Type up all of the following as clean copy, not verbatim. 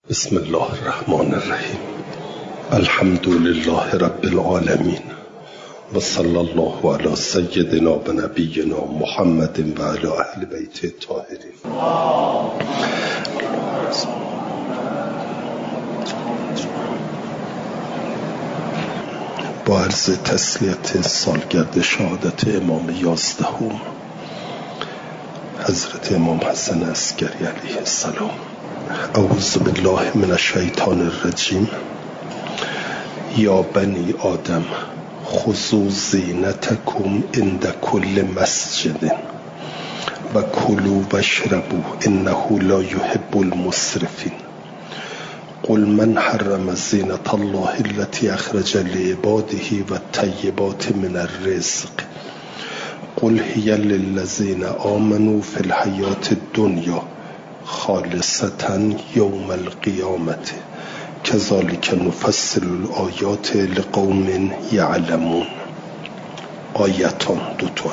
بسم الله الرحمن الرحیم. الحمد لله رب العالمین و صلی الله علی سیدنا و نبینا محمد و علی اهل بیت الطاهرین. با عرض تسلیت سالگرد شهادت امام 11 حضرت امام حسن عسکری علیه السلام. اعوذ بالله من الشیطان الرجیم. یا بنی آدم خذوا زینتکم عند کل مسجد و کلوا واشربوا انه لا يحب المسرفین. قل من حرم زینة الله التي اخرج لعباده والطیبات من الرزق قل هي للذین آمنوا في الحیاة الدنیا خالصة یوم القیامت کذالک نفصل الآیات لقوم یعلمون. آیتان، دو تا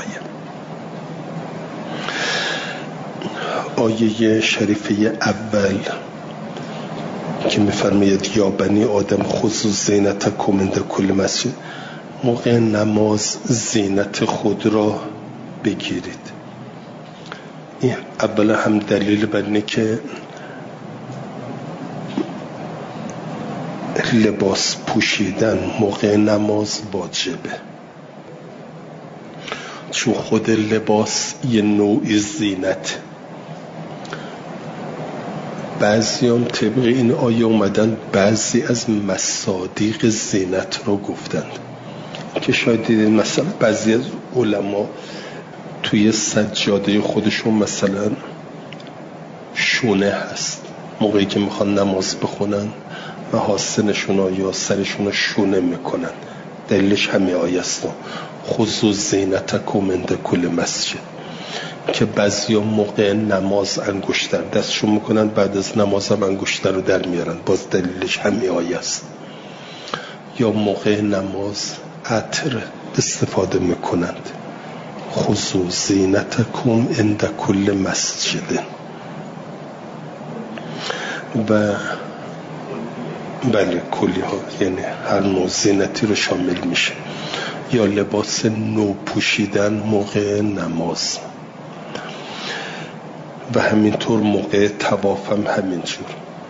آیه شریفه اول که می‌فرماید یا بنی آدم خذوا زینتکم عند کل مسجد، موقع نماز زینت خود را بگیرید. این اولا هم دلیل بر اینه که لباس پوشیدن موقع نماز واجبه، چون خود لباس یه نوعی زینت. بعضی هم طبق این آیه اومدن بعضی از مصادیق زینت رو گفتند که شاید دیدین مثلا بعضی از علما توی سجاده خودشون مثلا شونه هست، موقعی که میخوان نماز بخونن محاسنشون یا سرشون رو شونه میکنن. دلیلش همین آیه است، خذوا زینتکم عند کل مسجد، که بعضیا موقع نماز انگشتر دستشون میکنن، بعد از نماز هم انگشتر رو در میارن، باز دلیلش همین آیه است. یا موقع نماز عطر استفاده میکنند. خذوا زینتکم عند کل مسجد. و بله کلی ها یعنی هر نوع زینتی رو شامل میشه. یا لباس نو پوشیدن موقع نماز و همینطور موقع طواف هم همینجور.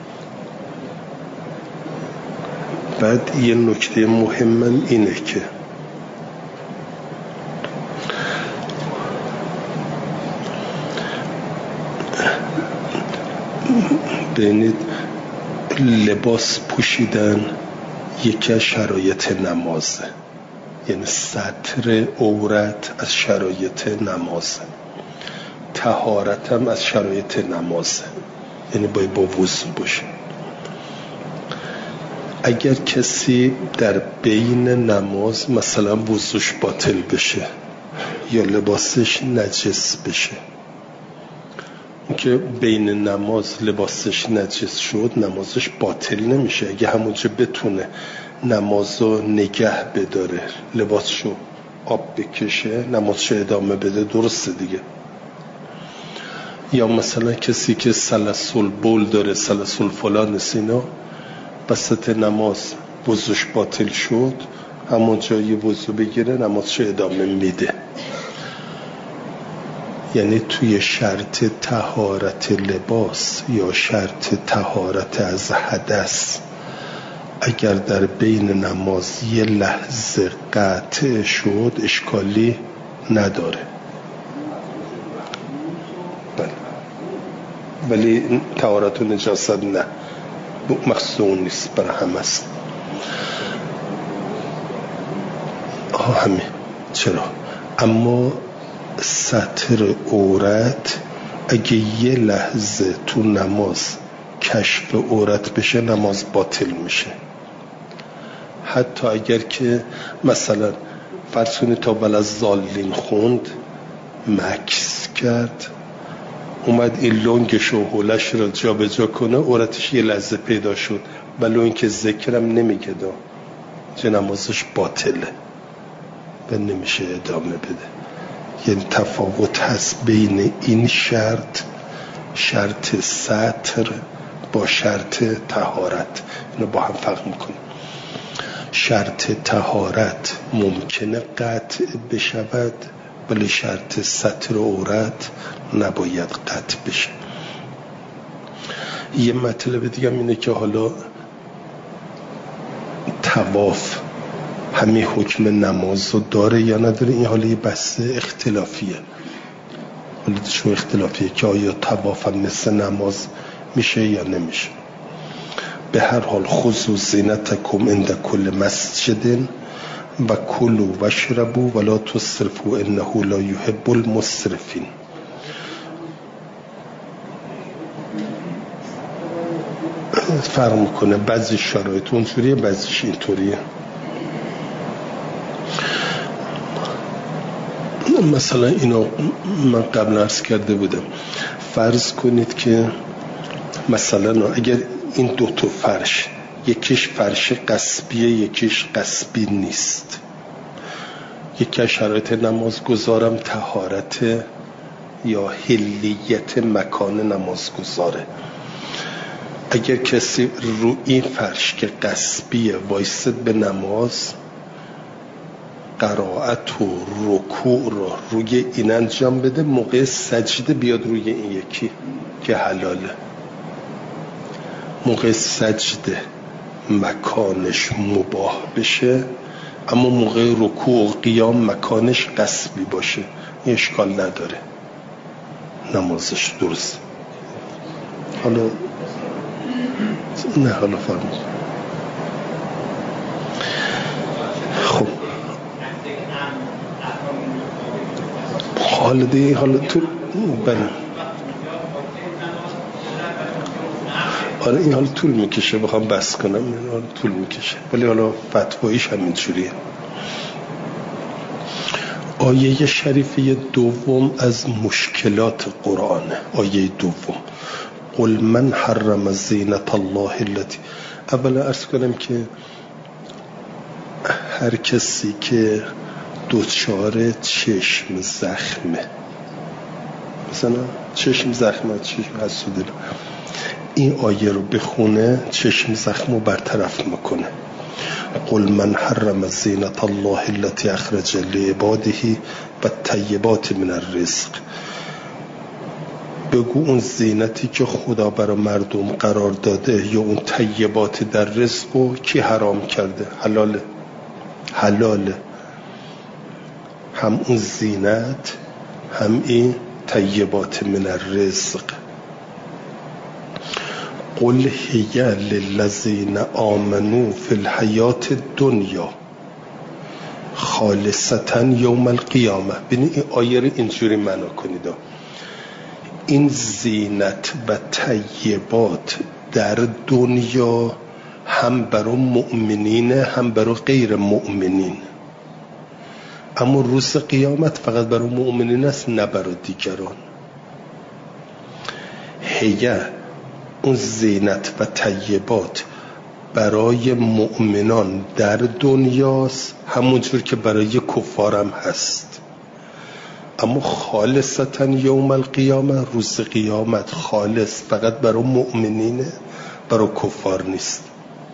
بعد یه نکته مهمم اینه که ببینید لباس پوشیدن یکی از شرایط نمازه، یعنی ستر عورت از شرایط نمازه. طهارت هم از شرایط نمازه، یعنی باید با وضو باشه. اگر کسی در بین نماز مثلا وضوش باطل بشه یا لباسش نجس بشه، که بین نماز لباسش نجس شد نمازش باطل نمیشه. اگه همونجا بتونه نمازو نگه بداره، لباسشو آب بکشه، نمازشو ادامه بده، درسته دیگه. یا مثلا کسی که سلسل بول داره، سلسل فلان اینا، وسط نماز وضوش باطل شد، همونجا یه وضو بگیره، نمازشو ادامه میده. یعنی توی شرط طهارت لباس یا شرط طهارت از حدث اگر در بین نماز یه لحظه قطع شد اشکالی نداره. بله. ولی طهارت و نجاست نه، مخصوص نیست، برای همه است. همین چرا؟ اما ستر عورت اگه یه لحظه تو نماز کشف عورت بشه نماز باطل میشه. حتی اگر که مثلا فرض کنید تا وللضالین خوند، مکث کرد، اومد این لنگش و حولش رو جا به جا کنه، عورتش یه لحظه پیدا شد، ولی این که ذکرم نمیگه چه نمازش باطله و نمیشه ادامه بده. یعنی تفاوت هست بین این شرط ستر با شرط طهارت. اینو با هم فرق میکنیم. شرط طهارت ممکنه قطع بشود، ولی شرط ستر عورت نباید قطع بشه. یه مطلب دیگه اینه که حالا طواف همین حکم نماز رو داره یا نداره، این حالا یه بحث اختلافیه. حالا چون اختلافیه که آیا طواف هم مثل نماز میشه یا نمیشه. به هر حال خذوا زینتکم عند کل مسجد و کلوا واشربوا ولا تسرفوا انه لا یحب المسرفین. فرق میکنه، بعضی شرایط اونجوریه بعضیش اینطوریه. مثلا اینو من قبل عرض کرده بودم، فرض کنید که مثلا اگر این دو تا فرش، یکیش فرش قصبیه یکیش قصبی نیست، یکی از شرایط نمازگزارم طهارت یا حلیت مکان نمازگزاره. اگر کسی رو این فرش که قصبیه وایسد به نماز، قرائت و رکوع را روی این انجام بده، موقع سجده بیاد روی این یکی که حلاله. موقع سجده مکانش مباح بشه، اما موقع رکوع و قیام مکانش قصبی باشه، این اشکال نداره، نمازش درست. حالا نه حالا فرمود. خب حالا دیگه حالا تو بله آره این حالا طول میکشه، بخوام بس کنم این حالا طول میکشه، ولی حالا فتوایش همین جوریه. آیه شریفه دوم از مشکلات قرآن. آیه دوم قل من حرم زینت الله التي. اولا عرض کنم که هر کسی که دوچار چشم زخمه، مثلا چشم زخمه، چشم حسودی، این آیه رو بخونه چشم زخم رو برطرف میکنه. قل من حرم زینت الله التي اخرج لعباده و الطیبات من الرزق. بگو اون زینتی که خدا برای مردم قرار داده یا اون طیبات در رزق رو کی حرام کرده؟ حلاله. هم اون زینت هم این طیبات من الرزق. قل هی للذین آمنوا فی الحیات الدنیا خالصتا یوم القیامه. ببینید این آیه رو اینجوری معنا کنید، این زینت و طیبات در دنیا هم برای مؤمنین هم برای غیر مؤمنین، اما روز قیامت فقط برای مؤمنین است، نه برای دیگران. هیه اون زینت و طیبات برای مؤمنان در دنیاست، همونجور که برای کفارم هست، اما خالصتا یوم القیامه، روز قیامت خالص فقط برای مؤمنینه، برای کفار نیست.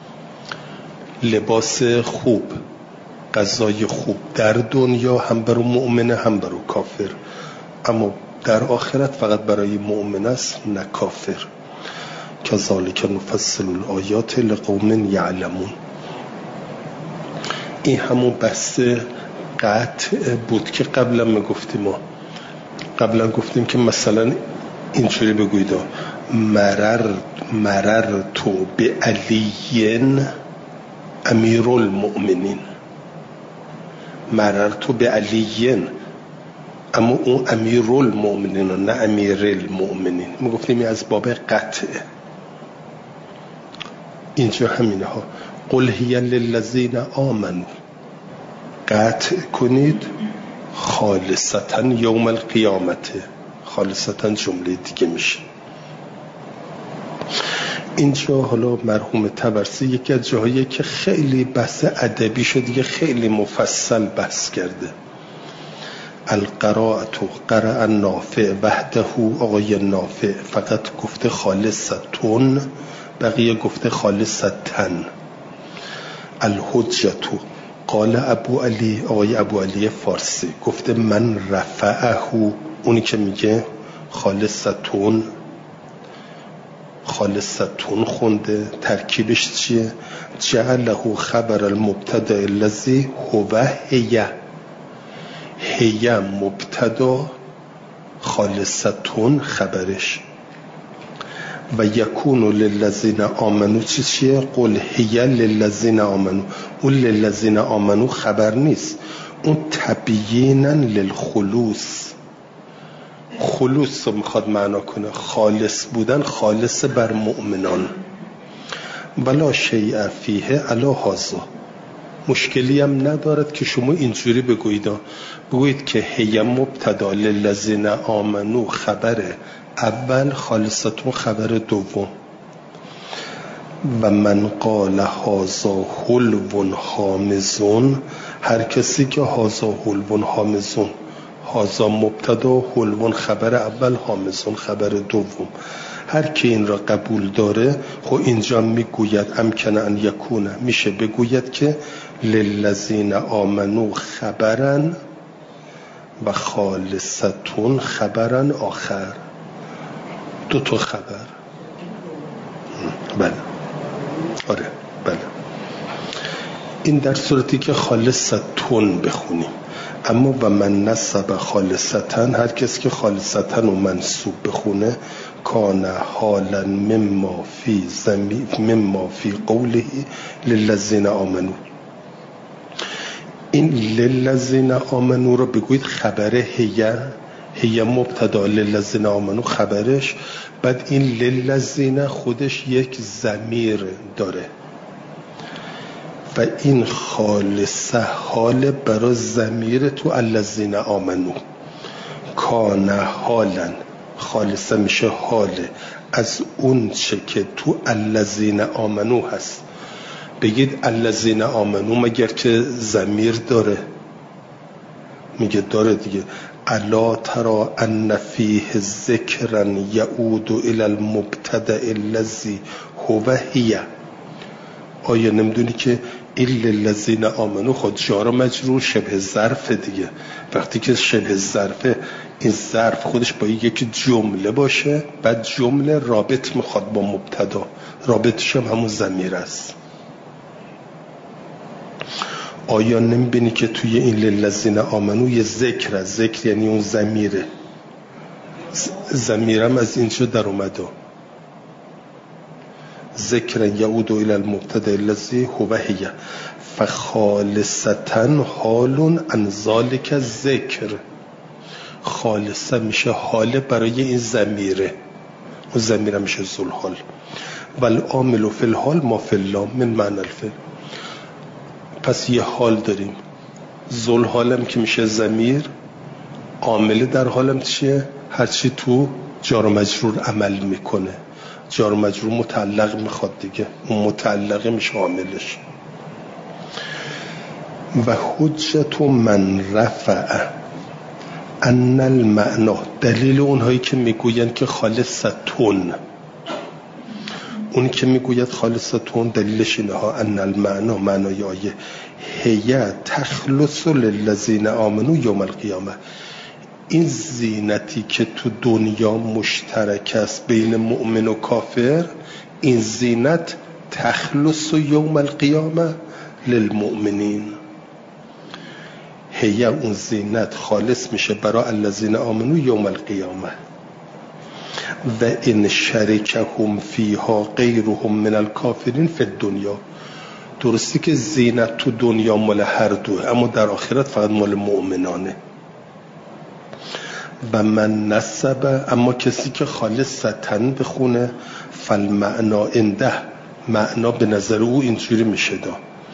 لباس خوب، غذای خوب در دنیا هم برای مؤمنه هم برای کافر، اما در آخرت فقط برای مؤمن است، نه کافر. کذالک نفصل الآیات لقوم یعلمون. این همون بحث قطع بود که قبلا گفتیم که مثلا اینجوری بگوید مرر تو به علی امیر المؤمنین، مرر تو به علی، اما اون امیر المؤمنین و نه امیر المؤمنین. ما گفتیم از باب قطع. اینجا همینه ها. قل هی للذین آمنوا، قطع کنید خالصتا یوم القیامت. خالصتا جمله دیگه میشه. اینجا حالا مرحوم طبرسی یکی از جاهایی که خیلی بحث ادبی شد دیگه، خیلی مفصل بحث کرده. القراءة قرأ نافع وحده، آقای نافع فقط گفته خالصتون، بقیه گفته خالصتن. الحجة قال ابو علی، آقای ابو علی فارسی گفته من رفعه، اونی که میگه خالصتون خونده ترکیبش چیه؟ جعله خبر المبتدا الذی هو هی مبتدا، خالصتون خبرش. و یکون للذین آمنو چیه؟ قل هی للذین آمنو. اون للذین آمنو خبر نیست، اون تبیینا للخلوص، خلوص رو میخواد معنا کنه، خالص بودن، خالص بر مؤمنان. ولا شیء فیه علی هذا، مشکلی هم ندارد که شما اینجوری بگویید که هی مبتدا للذین آمنو خبر اول، خالصتون خبر دوم. و من قال هذا حلو حامزون، هر کسی که هذا حلو حامزون، هذا مبتدا، حلو خبر اول، حامزون خبر دوم، هر کی این را قبول داره، خب اینجا میگوید امکن ان یکونه، میشه بگوید که للذین آمنو خبرن و خالصتون خبرن آخر، دو تا خبر. بله آره بله، این در صورتی که خالصتون بخونیم. اما و من نسب خالصتن، هر کس که خالصتن رو منصوب بخونه، کان حالا مما فی قوله للذین آمنو، این للذین آمنو رو بگوید خبر هی مبتدا، للذین آمنو خبرش، بعد این للذین خودش یک ضمیر داره و این خالصه حال برای ضمیر تو الذین آمنو. کان حالا، خالصه میشه حاله از اون چه که تو الذین آمنو هست. بگید الذین آمنو مگر که ضمیر داره؟ میگه داره دیگه. الا ترى ان فیه ذکرا یعود الی المبتدا الذی هو هی، آیا نمیدونی که این للذین آمنو خود جار و مجرور شبه ظرف دیگه؟ وقتی که شبه ظرفه، این ظرف خودش با یک جمله باشه، بعد جمله رابط میخواد با مبتدا، رابطش هم همون ضمیر است. آیا نمیبینی که توی این للذین آمنو یه ذکر یعنی اون ضمیره، ضمیرم از اینجا در اومده، ذکر یعود الی المبتدا الذی هو هی فخالصتن حال عن ذلک ذکر، خالصه میشه حال برای این ضمیره، اون ضمیره میشه ذوالحال. والعامل فی الحال ما فی اللام من معنی الفعل. پس یه حال داریم، ذوالحالم که میشه ضمیر، عامل در حالم چیه؟ هرچی تو جار و مجرور عمل میکنه، جار و مجرور متعلق میخواد دیگه، اون متعلقه میشه عاملش. و حجت من رفع ان المعنا، دلیل اونهایی که میگوین که خالصتون، اونی که میگوید خالصتون دلیلش اینه ها، ان المعنا، معنای آیه هی تخلص للذین آمنو یوم القیامه، این زینتی که تو دنیا مشترک است بین مؤمن و کافر، این زینت تخلص یوم القیامه للمؤمنین، هی اون زینت خالص میشه برای الذین آمنو یوم القیامه. و این شرکهم فیها غیرهم من الکافرین فی الدنیا، درستی که زینت تو دنیا مال هر دو، اما در آخرت فقط مال مؤمنانه. و من نسب، اما کسی که خالصتن بخونه، فالمعنا عنده، معنا به نظر او اینجوری میشه دا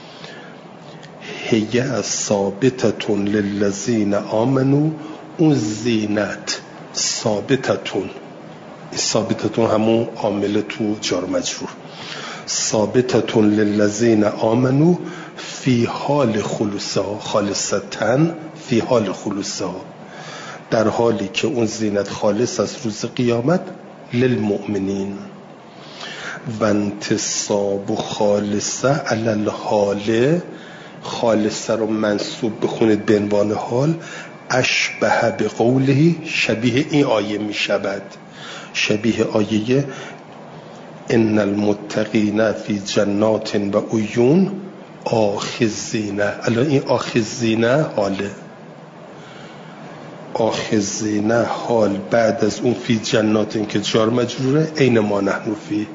هی ثابتتون للذین آمنو، اون زینت ثابتتون، ثابتتون همون عامل تو جار مجرور، ثابتتون للذین آمنو فی حال خلوصها، خالصتن فی حال خلوصها، در حالی که اون زینت خالص از روز قیامت للمؤمنین. و انتصاب خالصه علی الحال، خالصه رو منصوب بخونید به عنوان حال، اشبه به قوله، شبیه این آیه می شود، شبیه آیه ان المتقین فی جنات و عیون آخذین. الان این آخذین حاله، آخذین حال بعد از اون فی جنات که جار مجروره، عین ما نحن فی.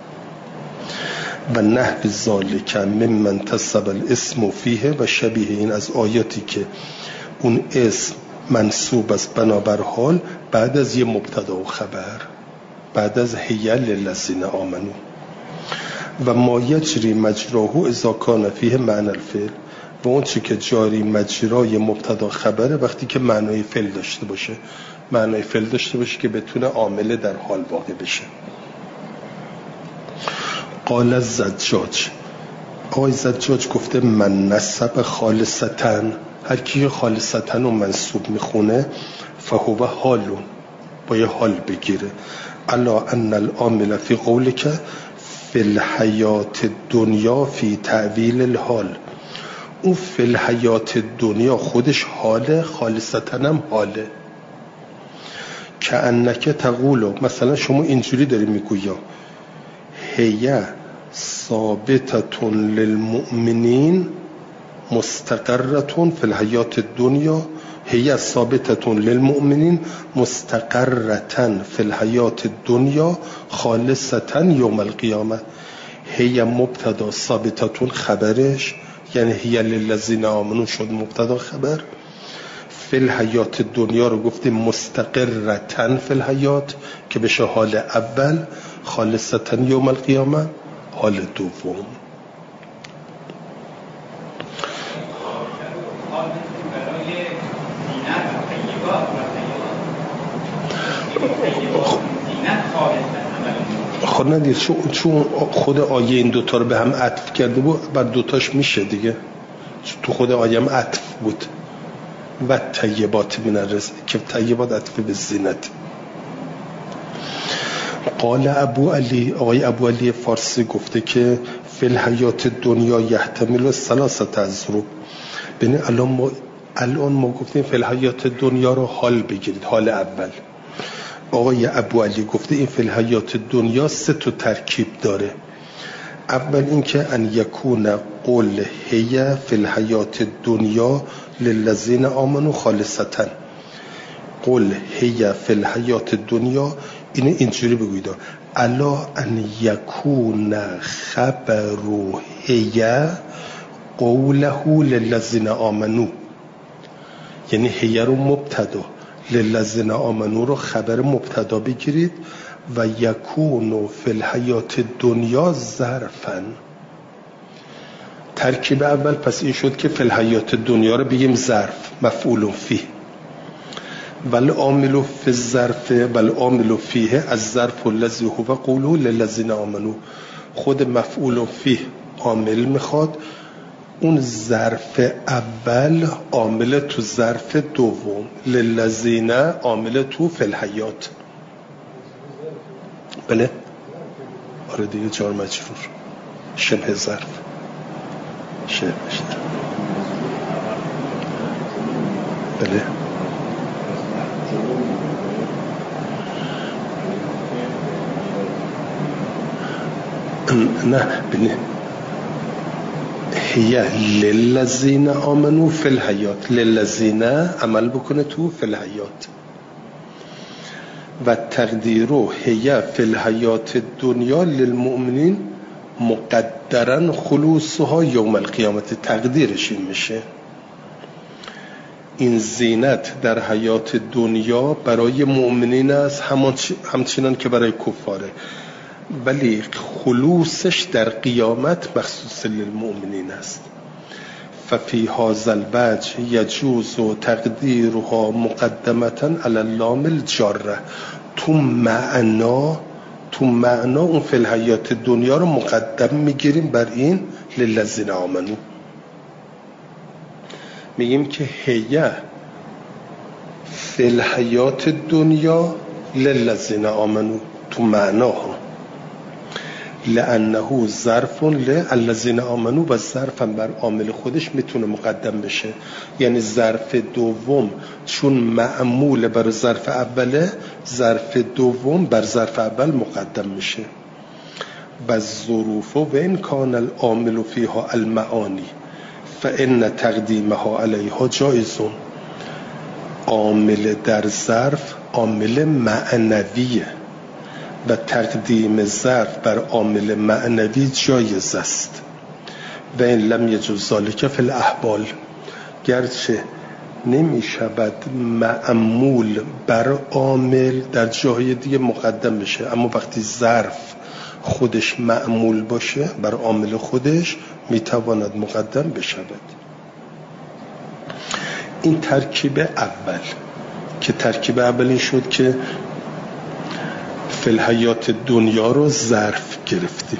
و نحو ذالک ممن تصب الاسم فیه، و شبیه این از آیاتی که اون اسم منصوب است بنابر حال بعد از یه مبتدا و خبر، بعد از هی للذین آمنو. و ما یجری مجراه اذا کان فیه معنی الفعل، و اون چی که جاری مجرای مبتدا خبره وقتی که معنای فعل داشته باشه، معنای فعل داشته باشه که بتونه عامل در حال واقع بشه. قال الزجاج، آقای زجاج گفته من نسب خالصتن، هر کی خالصتن رو منصوب میخونه فهو حالون، با یه حال بگیره، الا ان العامل فی قولک فی الحیات دنیا فی تعویل الحال. اون فی الحیات دنیا خودش حاله، خالصتن هم حاله. که انک تقولو، مثلا شما اینجوری داری میگویا هی ثابتتون للمؤمنین مستقرتون فی الحیات الدنیا، هی ثابتتون للمؤمنین مستقرتن فی الحیات الدنیا خالصتن یوم القیامه. هی مبتدا، ثابتتون خبرش، یعنی هی للذین آمنون شد مبتدا خبر. فی الحیات الدنیا رو گفتیم مستقرتن فی الحیات که بشه حال اول، خالصتن یوم القیامه حال دوم. خود ندید چون خود آیه این دوتا رو به هم عطف کرده بود، بر دوتاش میشه دیگه، تو خود آیه هم عطف بود. و طیبات من الرزق، که طیبات عطف به زینت. قال ابو علی، آقای ابو علی فارسی گفته که فی الحیات دنیا یحتمل ثلاثه اضرب. ببین الان ما گفتیم فی الحیات دنیا رو حال بگیرید، حال اول. آقای ابو علی گفته این فی الحیات دنیا 3 تا ترکیب داره. اول اینکه ان یکون قول هی فی الحیات دنیا للذین آمنوا خالصتن، قول هی فی الحیات دنیا اینه اینجوری بگوید الا ان یکون خبر هی قوله للذین آمنوا، یعنی هی رو مبتدا، للذین آمنوا رو خبر مبتدا بگیرید، و یکون فی الحیات دنیا ظرفن. ترکیب اول پس این شد که فی الحیات دنیا رو بگیم ظرف، مفعول فیه، والعامل فی الظرف والعامل فیه از ظرف الذی هو قوله للذین آمنوا. خود مفعول فیه عامل میخواد، اون ظرف اول عامل تو ظرف دوم، للذین عامل تو فی الحیات. بله آره دیگه، جار مجرور، شبه ظرف، شبه ظرف. بله نه بله هی للذین آمنوا فی الحیات، للذین عمل بکنه تو فی الحیات. و تقدیر هی فی الحیات دنیا للمؤمنین مقدرن خلوصها یوم القیامت. تقدیرش این میشه این زینت در حیات دنیا برای مؤمنین است همچنان که برای کفاره، ولی خلوصش در قیامت مخصوص للمؤمنین است. ففی هذا الوجه یجوز تقدیرها مقدمتا علی اللام الجاره. تو معنا اون فی الحیات دنیا رو مقدم میگیریم بر این للذین آمنو. میگیم که هیه فی الحیات دنیا للذین آمنو تو معناها، لانه ظرف للذین آمنو و ظرفم بر عامل خودش میتونه مقدم بشه. یعنی ظرف دوم چون معمول بر ظرف اوله، ظرف دوم بر ظرف اول مقدم میشه. و ظروف و ان کان العامل فیها المعانی فان تقدیمها علیها جایزون. عامل در ظرف عامل معنویه و تقدیم ظرف بر عامل معنوی جایز است. و این لم یجوز ذلک فی الاحوال، گرچه نمی شود معمول بر عامل در جای دیگه مقدم بشه، اما وقتی ظرف خودش معمول باشه بر عامل خودش میتواند مقدم بشود. این ترکیب اول که ترکیب اول این شد که فی الحیات دنیا رو ظرف گرفتیم.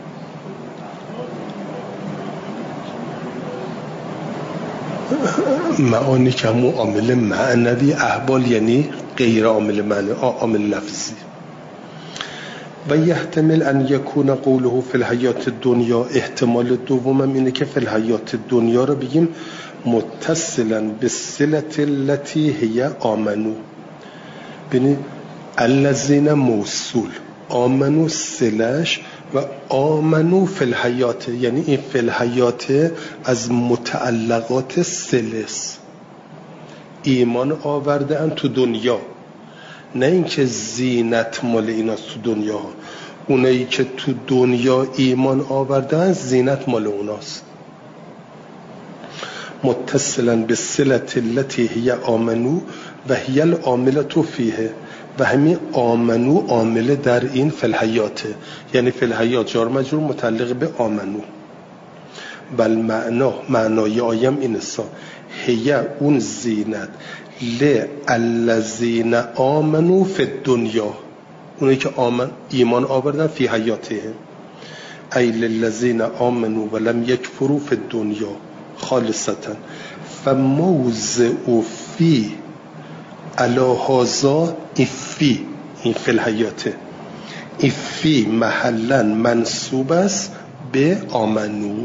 معانی که همون عامل معنوی، احوال یعنی غیر عامل معنی، عامل لفظی. و یحتمل ان یکون قوله فی الحیات دنیا، احتمال دومم اینه که فی الحیات دنیا رو بگیم متصلا به صلت التي هی آمنو. ببینید الذین موصول، آمنو صلش و آمنو فی الحیات، یعنی این فی الحیات از متعلقات صلس، ایمان آورده ان تو دنیا، نه اینکه زینت مال ایناست تو دنیا. اونایی که تو دنیا ایمان آوردن زینت مال اوناست. متصلا به صلت التي هی آمنو و هی العاملة فیه، و همین آمنو عامل در این فی الحیاته، یعنی فی الحیات جار مجرور متعلق به آمنو. بل معنای آیم این است، هی اون زینت للذین آمنو فی الدنیا، اونایی که ایمان آوردن فی حیاته، ای للذین آمنو ولم یکفروا فی الدنیا خالصتا. فموضع فی علی هذا فی، این فی الحیاته، این فی محلا منصوب است به آمنو.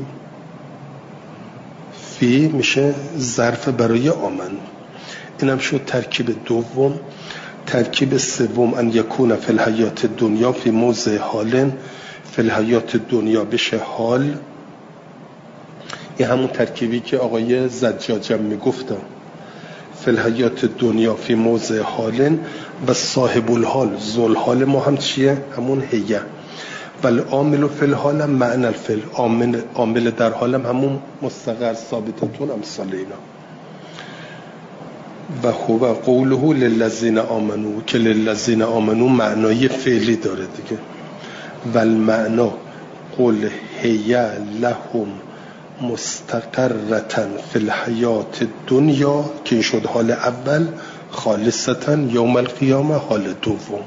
فی میشه ظرف برای آمنو. اینم شد ترکیب دوم. ترکیب سوم ان یکون فی الحیات دنیا فی موضع حال، فی الحیات دنیا بشه حال. این همون ترکیبی که آقای زجاجم میگفتن، فی الحیات دنیا فی موضع حال و صاحب الحال ذل حال ما هم چیه؟ همون هیه. ولی عامل فی الحال هم معنی الفعل، عامل در حالم همون مستقر ثابتتون امثال اینا. و هو قوله للذین آمنو، که للذین آمنو معنای فعلی داره دیگه. والمعنا قل هی لهم مستقرتن فی الحیات دنیا، که این شد حال اول، خالصتن یوم القیامه حال دوم.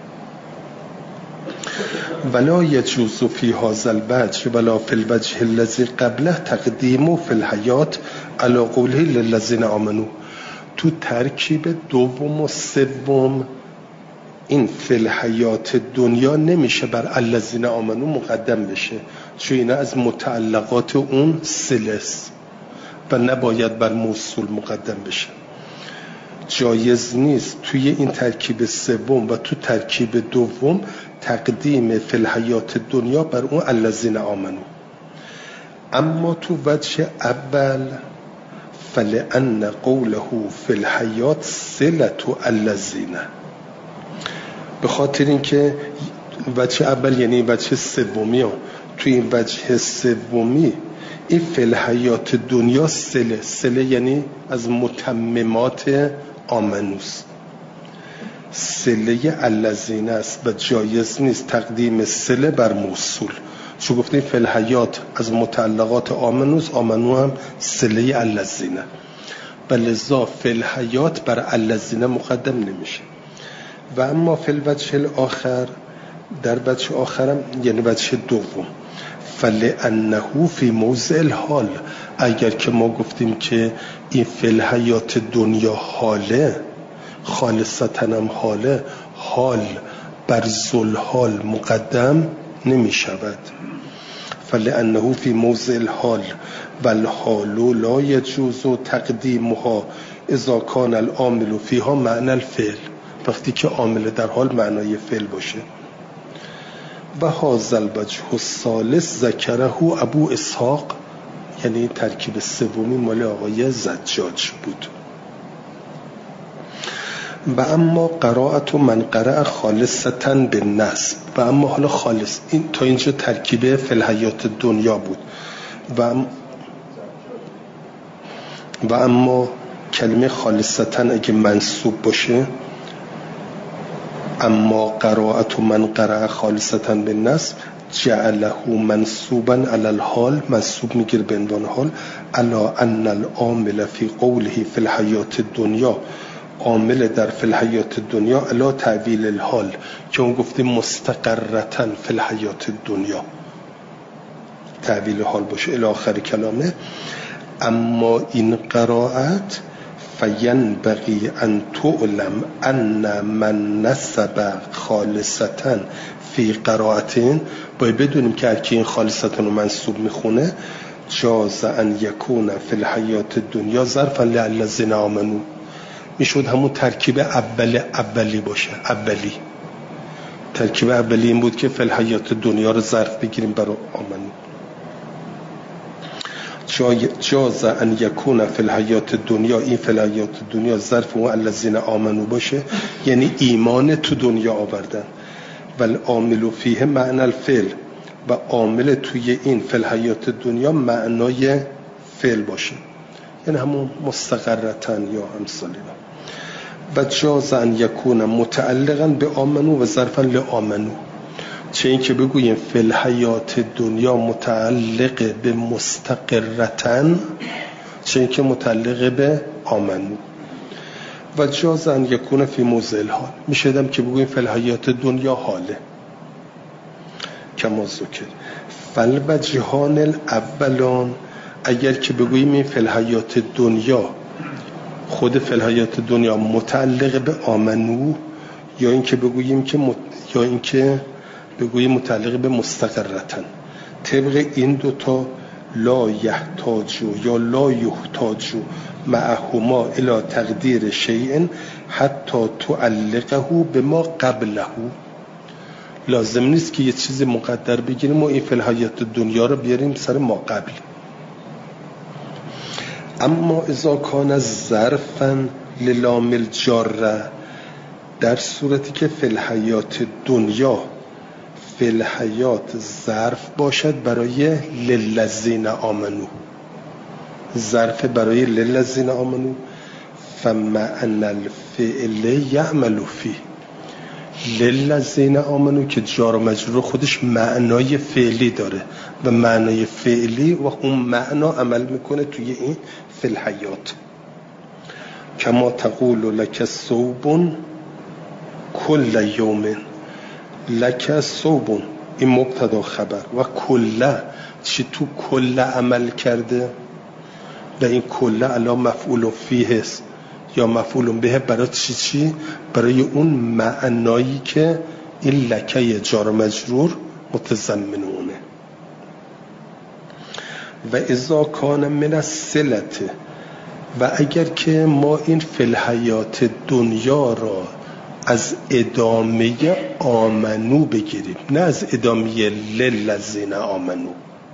ولا یجوز فی هذا الوجه ولا فی الوجه الذی قبله تقدیم فی الحیات علی قوله للذین آمنو. تو ترکیب دوم و سوم این فی الحیات دنیا نمیشه بر الذین آمنو مقدم بشه، چون اینا از متعلقات اون سلس و نباید بر موصول مقدم بشه. جایز نیست توی این ترکیب سوم و تو ترکیب دوم تقدیم فی الحیات دنیا بر اون الذین آمنو. اما تو وجه اول فلأن قوله فی الحیات صلت الذین، به خاطر اینکه وجه اول یعنی وجه سومی ها، تو این وجه سومی این فی الحیات دنیا صله یعنی از متممات آمنوس، صله الذین است و جایز نیست تقدیم صله بر موصول. چون گفتیم فی الحیات از متعلقات آمنوس، آمنو هم صله الذین، بلذا فی الحیات بر الذین مقدم نمیشه. و اما فی الوجه الاخر، در وجه آخرم یعنی وجه دوم، فلأنه فی موضع الحال، اگر که ما گفتیم که این فی الحیات دنیا حاله، خالصتنم حاله، حال بر ذوالحال مقدم نمی شود. فلانه فی موضع الحال والحال لا یجوز تقدیمها اذا کان العامل فیها معنی الفعل، وقتی که عامل در حال معنای فعل باشه. و هذا الوجه الثالث ذکره ابو اسحاق، یعنی ترکیب سومی مال آقای زجاج بود. و اما قرائت من قرأ خالصتا بالنصب، و اما حالا خالص، این تا اینجا ترکیب فی الحیات دنیا بود. و اما کلمه خالصتا اگه منصوب باشه، اما قرائت من قرأ خالصتا بالنصب جعله منصوبا علی الحال، منصوب میگیره به عنوان حال، الا ان العامل فی قوله فی الحیات الدنیا، عامل در فی الحیات الدنیا الا تعویل الحال، که اون گفته مستقرتن فی الحیات الدنیا، تعویل حال باشه الی آخر کلامه. اما این قرائت فینبغی ان تعلم ان من نسب خالصتا فی قرائتین، باید بدونیم که هرکی این خالصتا رو منصوب میخونه جاز ان یکون فی الحیات الدنیا ظرفا للذین آمنوا، میشد همون ترکیب اولی باشه. اولی ترکیب اولی این بود که فی الحیات دنیا رو ظرف بگیریم برای آمنو. جاز ان یکون فی الحیات دنیا، این فی الحیات دنیا ظرف و الذین آمنو باشه، یعنی ایمان تو دنیا آوردن. والعامل فیه معنی الفعل، و عامل توی این فی الحیات دنیا معنای فعل باشه، یعنی همون مستقرتن یا امثالی. و جاز ان یکون متعلقا به آمنو و ظرفا لآمنو، چه این که بگوییم فی الحیات دنیا متعلق به مستقرتن، چه این که متعلق به آمنو. و جاز ان یکون فی موضع الحال، میشه دم که بگوییم فی الحیات دنیا حاله کما ذکر. فالوجهان الاولان، اگر که بگوییم این فی الحیات دنیا خود فی الحیات دنیا متعلق به آمنو، یا اینکه بگوییم که یا اینکه بگوییم متعلق به مستقرتن، طبق این دوتا لا یحتاجو یا لا یحتاجو معهما الی تقدیر شیء حتی تعلقه به ما قبله، لازم نیست که یه چیزی مقدر بگیریم و این فی الحیات دنیا رو بیاریم سر ما قبل. اما اذا کان ظرفا للام الجاره، در صورتی که فی الحیات دنیا فی الحیات ظرف باشد برای للذین آمنو، ظرف برای للذین آمنو، فمعنى الفعل یعمل فیه، للذین آمنو که جار و مجرور خودش معنای فعلی داره و معنای فعلی و اون معنا عمل میکنه توی این فی الحیات. کما تقول لک ثوب کل یوم، لک ثوب این مبتدا خبر، و کل چی تو کل عمل کرده، و این کل علا مفعول فیه است یا مفعول به، برای چی؟ برای اون معنایی که این لکه جار مجرور متضمنونه. و اذا کان من الصلة، و اگر که ما این فی الحیات دنیا را از ادامه آمنو بگیریم، نه از ادامه للذین آمنو،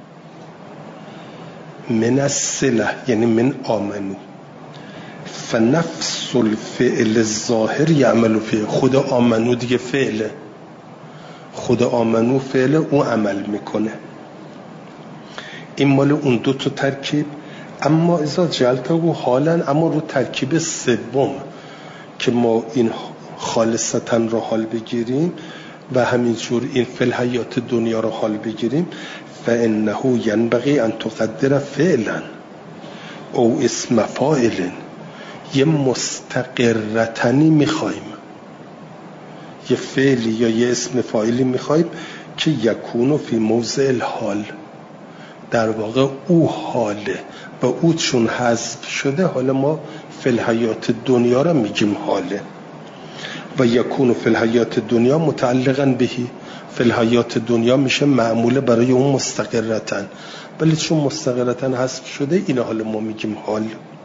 من الصلة یعنی من آمنو، فنفس الفعل الظاهر یعمل فیه، خود آمنو دیگه فعله، خود آمنو فعله، اون عمل میکنه. این مال اون دو تا ترکیب. اما اذا جعلته حالا، اما رو ترکیب سوم که ما این خالصتا رو حال بگیریم و همینجور این فی الحیات دنیا رو حال بگیریم، فانه ینبغی ان تقدر فعلا او اسم فاعل، یه مستقرتنی میخوایم، یه فعلی یا یه اسم فاعلی میخوایم که یکونو فی موضع الحال، در واقع او حاله و او چون حذف شده، حالا ما فی الحیات دنیا رو میگیم حاله. و یکون فی الحیات دنیا متعلقا بهی، فی الحیات دنیا میشه معموله برای اون مستقرتن، ولی چون مستقرتن حذف شده این حال ما میگیم حال.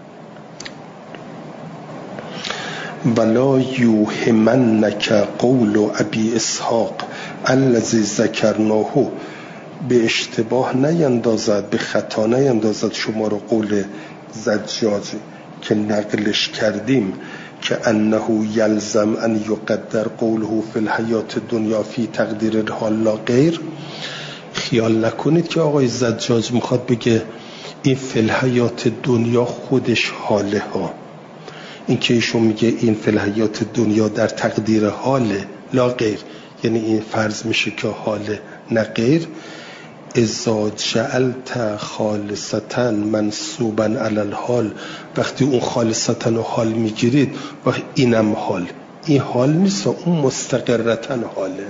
ولا یوهمنک قول ابی اسحاق الذی ذکرناه، به اشتباه نیندازد، به خطا نیندازد شما رو قول زجاج که نقلش کردیم که انه یلزم ان یقدر قوله فی الحیات دنیا فی تقدیر الحال لا غیر. خیال نکنید که آقای زجاج میخواد بگه این فی الحیات دنیا خودش حاله ها. این که ایشون میگه این فی الحیات دنیا در تقدیر حاله لا غیر، یعنی این فرض میشه که حاله نه غیر. اذا جعلت خالصتا منصوبا علی الحال، وقتی اون خالصتا رو حال میگیرید و اینم حال، این حال نیست، اون مستقرتا حاله.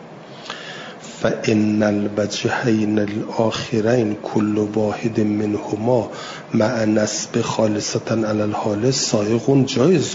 فإن الوجهین الآخرین كل واحد منهما مع نسب خالصتا علی الحال سائغ جایز.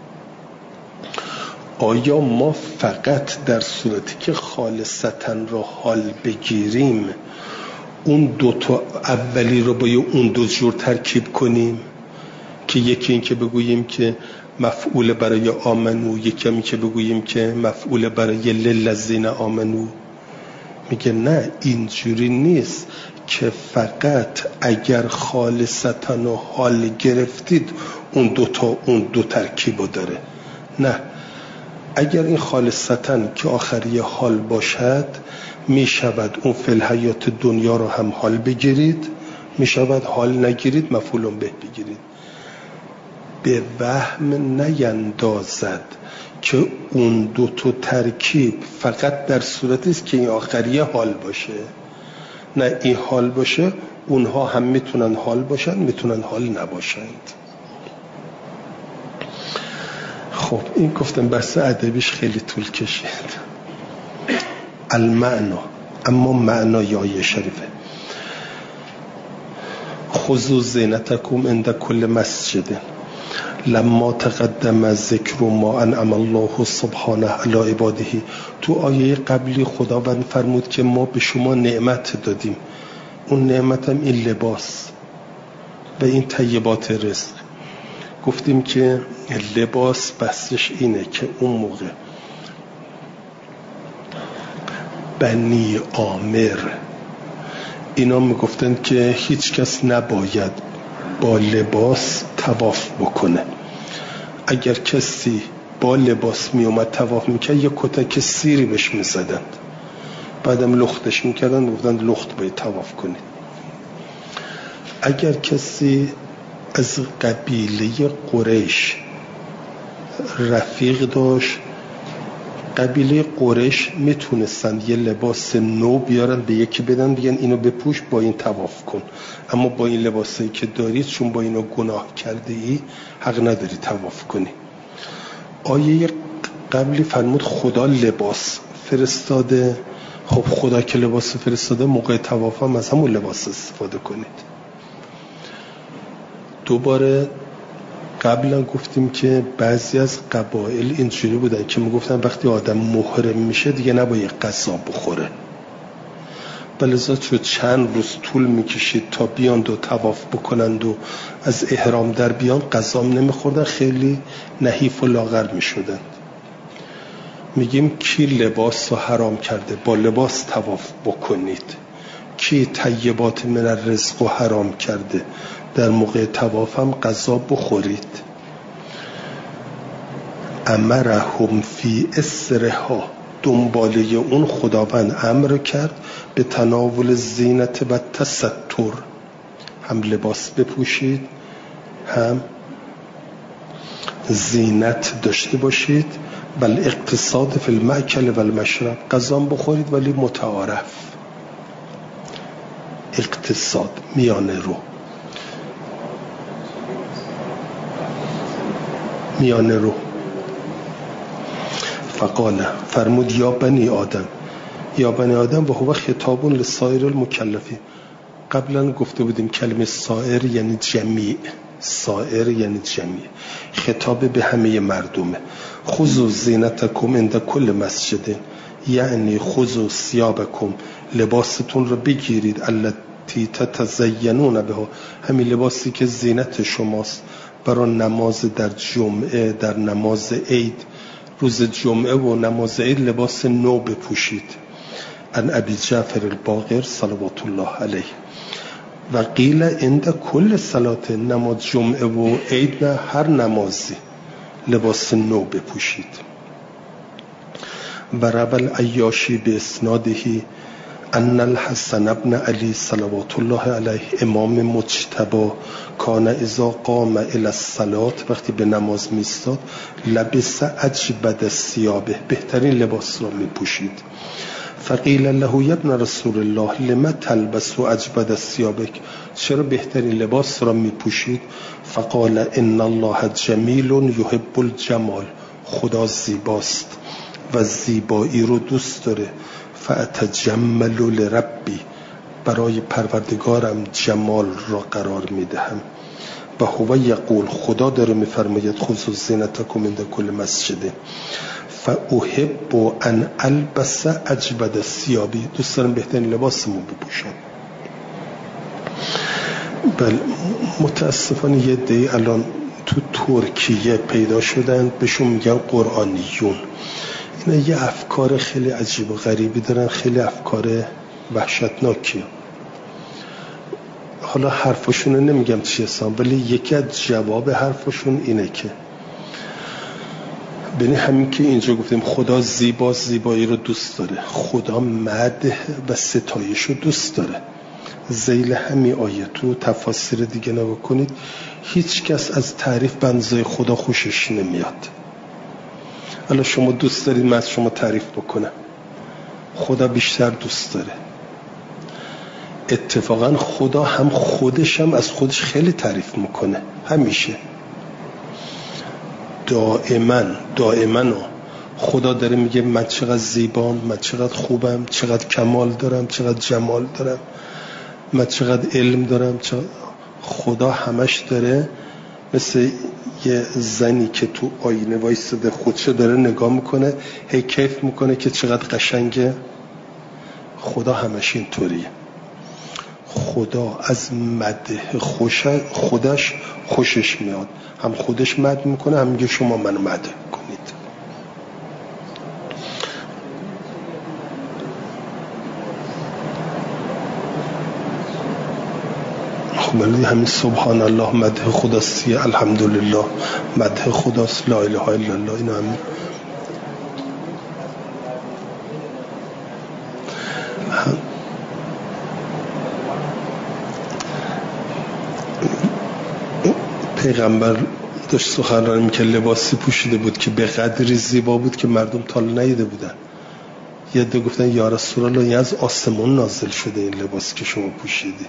آیا ما فقط در صورتی که خالصتا رو حال بگیریم اون دوتا اولی رو با اون دو جور ترکیب کنیم که یکی این که بگوییم که مفعول برای آمنو، یکی هم که بگوییم که مفعول برای للذین آمنو؟ میگه نه، اینجوری نیست که فقط اگر خالصتا رو حال گرفتید اون دو ترکیب داره. نه، اگر این خالصتاً که آخری حال باشد می شود اون فی الحیات دنیا رو هم حال بگیرید، می شود حال نگیرید مفعولون به بگیرید. به وهم نیندازد که اون دو تا ترکیب فقط در صورتی است که این آخری حال باشه. نه، این حال باشه اونها هم میتونن حال باشن، میتونن حال نباشند. خب این گفتم بحث ادبیش خیلی طول کشید. المعنا، اما معنای آیه شریفه خذوا زینتکم عند کل مسجد لما تقدم ذکر ما انعم الله سبحانه علی عباده. تو آیه قبلی خداوند فرمود که ما به شما نعمت دادیم، اون نعمت هم این لباس و این طیبات رزق. گفتیم که لباس بحثش اینه که اون موقع بنی عامر اینا میگفتن که هیچ کس نباید با لباس طواف بکنه. اگر کسی با لباس میومد طواف میکرد یه کتک سیری بهش میزدند، بعدم لختش میکردن، گفتن لخت باید طواف کنید. اگر کسی از قبیله قریش رفیق داشت، قبیله قریش میتونستن یه لباس نو بیارن به یکی بدن بگن اینو بپوش با این طواف کن، اما با این لباسی که دارید چون با اینو گناه کرده ای حق نداری طواف کنی. آیه قبلی فرمود خدا لباس فرستاده. خب خدا که لباس فرستاده موقع طواف هم از همون لباس استفاده کنید. دوباره قبلا گفتیم که بعضی از قبایل اینجوری بودن که میگفتن وقتی آدم محرم میشه دیگه نباید غذا بخوره، بلذا چون چند روز طول میکشید تا بیان و طواف بکنند و از احرام در بیان غذا نمیخوردن، خیلی نحیف و لاغر میشدن. میگیم کی لباس رو حرام کرده با لباس طواف بکنید، کی طیبات من الرزق رو حرام کرده در موقع طواف هم غذا بخورید. امرهم فی اسرها، دنباله اون خداوند امر کرد به تناول زینت و تستر، هم لباس بپوشید هم زینت داشته باشید. بل اقتصاد فی المأکل و المشرب، غذا بخورید ولی متعارف، اقتصاد میانه رو. فقال، فرمود یا بنی آدم و هو خطاب لسایر المکلفین. قبلا گفته بودیم کلمه سایر یعنی جمیع، سائر یعنی جمعی، خطاب به همه مردمه. خذوا زینتکم عند کل مسجد، یعنی خذوا ثیابکم، لباستون رو بگیرید، التی تتزینون بها، همین لباسی که زینت شماست برای نماز در جمعه، در نماز عید، روز جمعه و نماز عید لباس نو بپوشید. ان ابی جعفر الباقر صلوات الله علیه. و قیل عند کل صلات، نماز جمعه و عید نه، هر نمازی لباس نو بپوشید. و روى العیاشی به اسناده ان الحسن ابن علی صلوات الله علیه امام مجتبی کان اذا قام الی الصلاة، وقتی به نماز میستاد، لبس اجبد الثیاب، بهترین لباس را میپوشید. فقیل له یا ابن رسول الله لما تلبس اجبد الثیابک، چرا بهترین لباس را میپوشید؟ فقال ان الله جمیل یحب الجمال، خدا زیباست و زیبایی رو دوست داره. فاتجمل لربی، برای پروردگارم جمال را قرار میدهم. و هو یقول، خدا داره میفرماید خذوا زینتکم عند کل مسجد، فاحب ان البس اجبد الثیاب، دوست دارم بهترین لباسمو بپوشم. بله، متاسفانه یه دی الان تو ترکیه پیدا شدن، بهشون میگن قرآنیون. اینا یه افکار خیلی عجیب و غریبی دارن، خیلی افکار وحشتناکی. حالا حرفشون رو نمیگم چی هستن، ولی یکی از جواب حرفشون اینه که ببین همین که اینجا گفتیم خدا زیبایی رو دوست داره، خدا مدح و ستایش رو دوست داره. ذیل همین آیه تو تفاسیر دیگه نگاه کنید، هیچ کس از تعریف بنزای خدا خوشش نمیاد. حالا شما دوست دارید من از شما تعریف بکنم، خدا بیشتر دوست داره. اتفاقا خدا هم خودش هم از خودش خیلی تعریف میکنه، همیشه دائما خدا داره میگه من چقدر زیبام، من چقدر خوبم، چقدر کمال دارم، چقدر جمال دارم، من چقدر علم دارم. خدا همش داره مثل یه زنی که تو آینه وایساده خودشو داره نگاه میکنه، هی کیف میکنه که چقدر قشنگه. خدا همش اینطوریه. خدا از مدح خودش خوشش میاد، هم خودش مدح میکنه، هم میگه شما منو مدح کنید. خب ولی همین سبحان الله مدح خداست، الحمدلله مدح خداست، لا اله الا الله، اینا هم پیغمبر داشت سخنرانی می‌کرد، لباسی پوشیده بود که به قدری زیبا بود که مردم تا ندیده بودن. یه عده گفتن یا رسول الله این از آسمون نازل شده این لباس که شما پوشیدی.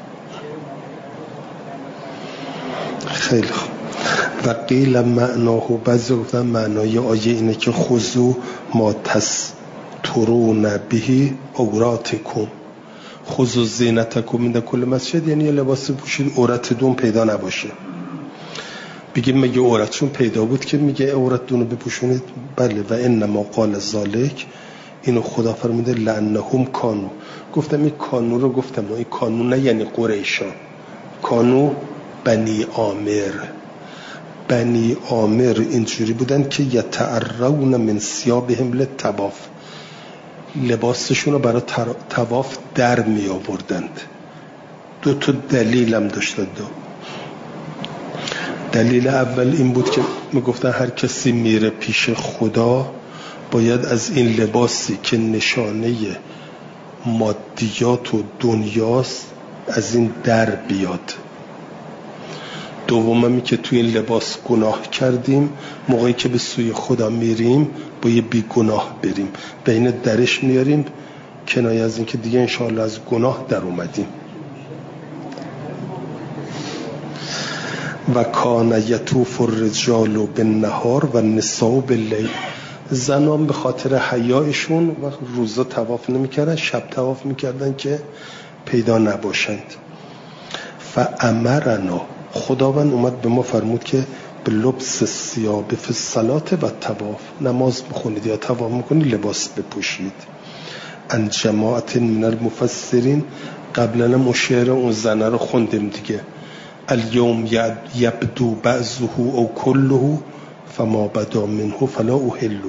خیلی خوب. و قیل معناه، بعضی گفتن معنای آیه اینه که خذوا ما تسترون به عوراتکم، خذوا زینتکم عند کل مسجد، یعنی لباس پوشید عورتتون پیدا نباشه. بگیم مگه عورتشون پیدا بود که میگه عورتتون رو بپوشونید؟ بله. و انما قال ذالک، اینو خدا فرموده لعنهم کانو. گفتم این کانو رو گفتم، این کانو نه یعنی قریشان، کانو بنی عامر اینجوری بودن که یتعرون من ثیابهم للطواف، لباسشون رو برای طواف در می آوردند. دو تا دلیلم داشتند. دلیل اول این بود که میگفتن هر کسی میره پیش خدا باید از این لباسی که نشانه مادیات و دنیاست از این در بیاد. دومی که توی این لباس گناه کردیم، موقعی که به سوی خدا میریم باید بی گناه بریم، به این درش میاریم، کنایه از این که دیگه انشاءالله از گناه در اومدیم. و کان یطوف الرجال بالنهار و النساء باللیل، زنان به خاطر حیایشون و روزا طواف نمیکردن، شب طواف میکردن که پیدا نباشند. فامرنا، خداوند اومد به ما فرمود که به لبس ثیاب فی الصلاة و طواف، نماز بخونید یا طواف میکنید لباس بپوشید. ان جماعت من المفسرین، قبلا هم شعر اون زنه رو خوندیم دیگه. الیوم یبدو بعضه او کله فما بدا منه فلا احله.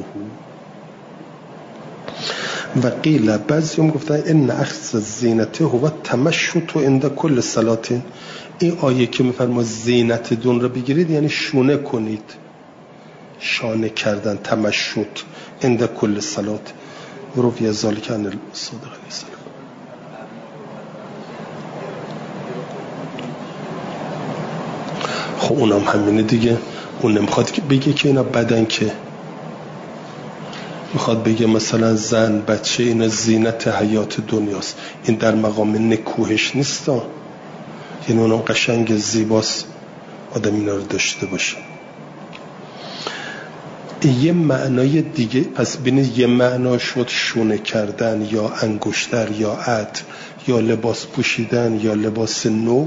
و قیل، بعضی هم گفتن ان اخذ زینته هو تمشط عند کل صلات. این آیه که میفرما زینت دون رو بگیرید یعنی شونه کنید، شانه کردن، تمشط عند کل صلات. روی ذالک عن الصادق علیه السلام. خب اونم همینه دیگه. اون نمیخواد که بگه که اینا بدن، که میخواد بگه مثلا زن بچه اینا زینت حیات دنیاست. این در مقام نکوهش نیست، یعنی اونم قشنگ زیباست آدم اینا رو داشته باشه. یه معنای دیگه پس ببینید، یه معنا شد شونه کردن یا انگشتر یا عطر یا لباس پوشیدن یا لباس نو.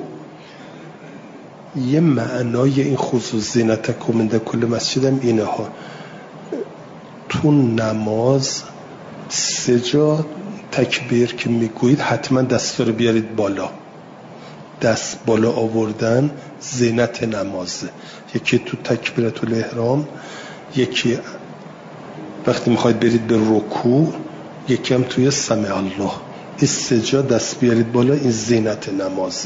یه معنای این خصوص زینتکم عند کل مسجد هم اینه ها. تو نماز 3 جا تکبیر که میگویید حتما دست رو بیارید بالا. دست بالا آوردن زینت نمازه. یکی تو تکبیرت الاحرام، یکی وقتی میخواید برید به رکوع، یکی هم توی سمع الله. این 3 جا دست بیارید بالا، این زینت نمازه.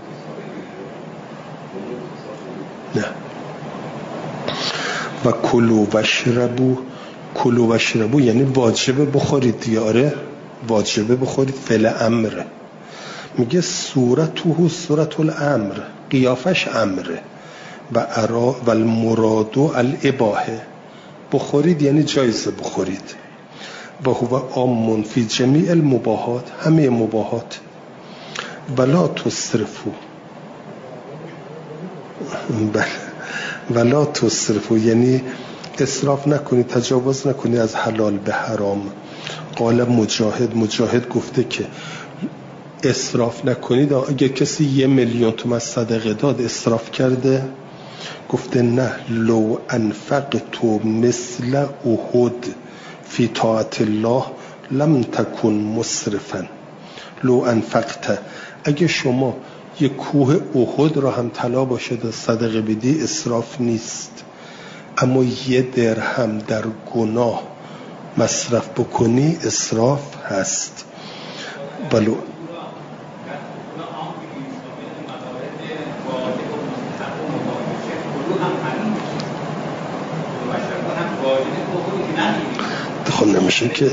نه. و کلوا و اشربوا یعنی واجبه بخورید دیاره، واجبه بخورید، فعل امره. میگه صورته صورت الامر، قیافش امره. و المراد الاباحه، بخورید یعنی جایزه بخورید. و هو عام فی جمیع المباحات، همه مباحات. ولا تسرفوا، ولا تسرفوا یعنی اسراف نکنید، تجاوز نکنید از حلال به حرام. قال مجاهد گفته که اسراف نکنید. اگه کسی 1,000,000 تومان صدقه داد اسراف کرده، گفته نه، لو انفقت مثل احد فی طاعت الله لم تکن مسرفا. لو انفقت، اگه شما یه کوه احد را هم طلا باشه صدقه بدی اسراف نیست. اما 1 درهم در گناه مصرف بکنی اسراف هست. ولو خب نمیشه که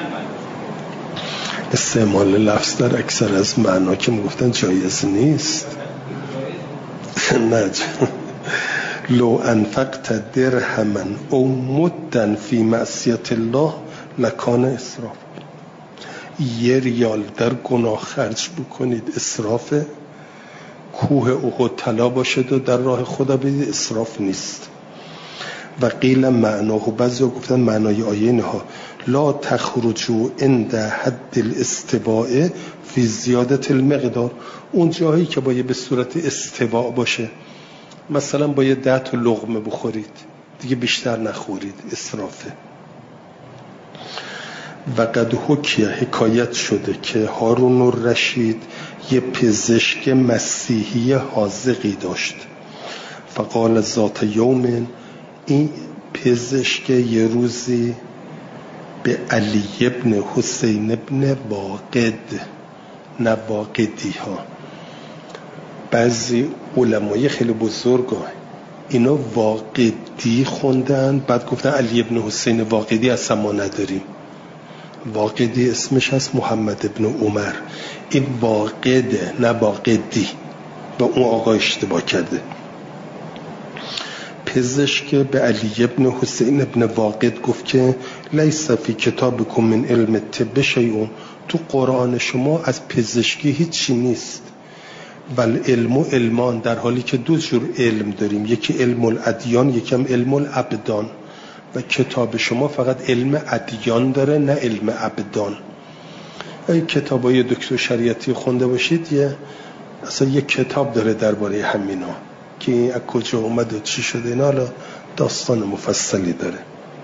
استعمال لفظ در اکثر از معنا که میگفتن جایز نیست. نه، لو انفقت درهما او مدن فی معصیت الله لکان اسراف. 1 ریال در گناه خرج بکنید اسراف. کوه احد طلا باشد و در راه خدا بدید اسراف نیست. و قیل معناه، بعضی گفتن معنای آیه اینها، لا تخرجوا عند حد الاستواء فی زیادت المقدار. اون جایی که باید به صورت استواء باشه، مثلا باید 10 تا لقمه بخورید دیگه بیشتر نخورید، اسرافه. و قد حکیه، حکایت شده که هارون الرشید یه پزشک مسیحی حاذقی داشت. فقال ذات یوم، این پزشک یه روزی به علی ابن حسین ابن واقد، نه واقدی ها، بعضی علمای خیلی بزرگ اینا واقدی خوندن، بعد گفتن علی ابن حسین واقدی اصلا ما نداریم. واقدی اسمش هست محمد ابن عمر، این واقده نه واقدی، و اون آقا اشتباه کرده. پزشک به علی ابن حسین ابن واقد گفت که لیس فی کتابکم من علم الطب شیء، تو قرآن شما از پزشکی هیچی نیست. بل علم و علمان، در حالی که 2 جور علم داریم، یکی علم الادیان، یکی هم علم الابدان، و کتاب شما فقط علم ادیان داره نه علم ابدان. این کتابای دکتر شریعتی خونده باشید، اصلا یه کتاب داره درباره همینا. که این از کجا اومد و چی شده، اینا حالا داستان مفصلی داره.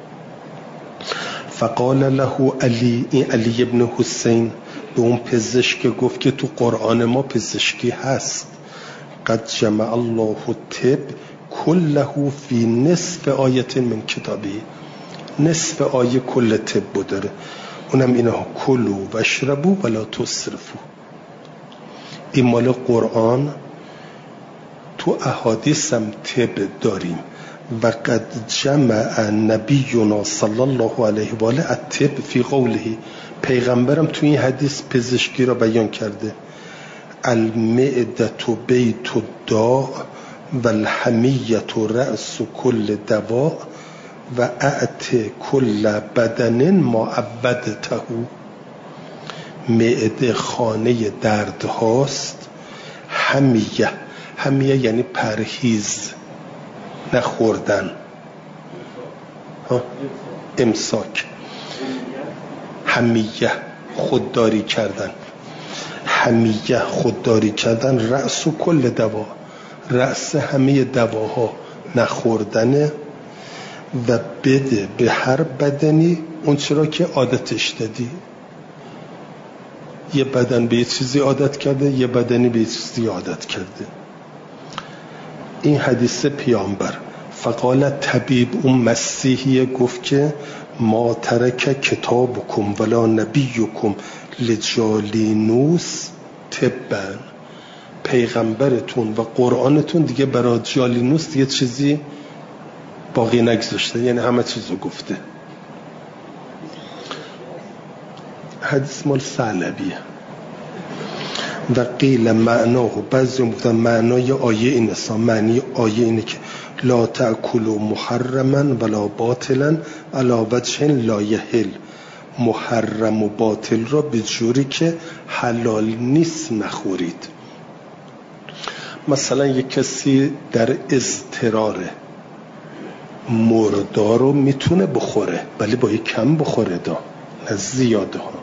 فقال له علی، این علی ابن حسین به اون پزشک گفت که تو قرآن ما پزشکی هست. قد جمع الله الطب كله فی نصف آیت من کتابی، نصف آیه کل طب داره، اونم اینا کلوا و اشربوا ولا تسرفوا. این مال قرآن. تو احادیث هم طب داریم. و قد جمع نبینا صلی الله علیه و آله الطب فی قوله، پیغمبرم تو این حدیث پزشکی را بیان کرده. المعده بیت الداء و الحمیه رأس کل دواء و اعط کل بدن معبدته. معده خانه درد هاست. حمیه یعنی پرهیز، نخوردن، امساک. حمیه خودداری کردن، حمیه خودداری کردن. رأس و کل دوا، رأس همه دواها نخوردنه. و بده به هر بدنی اون چرا که عادتش دادی. یه بدن به یه چیزی عادت کرده، یه بدنی به یه چیزی عادت کرده. این حدیث پیامبر. فقال طبیب، اون مسیحیه گفت که ما ترک کتابکم ولا نبیکم لجالینوس طبن، پیغمبرتون و قرآنتون دیگه برای جالینوس دیگه چیزی باقی نگذاشته، یعنی همه چیزو گفته. حدیث مال ثعلبیه. و قیل معناه، بعضی گفتن معنای آیه این است، معنی آیه اینه که لا تأکلوا محرما ولا باطلا علی وجه لا یحل، محرم و باطل را به جوری که حلال نیست نخورید. مثلا یک کسی در اضطراره، مردار رو میتونه بخوره ولی باید کم بخوره، نه زیاده ها.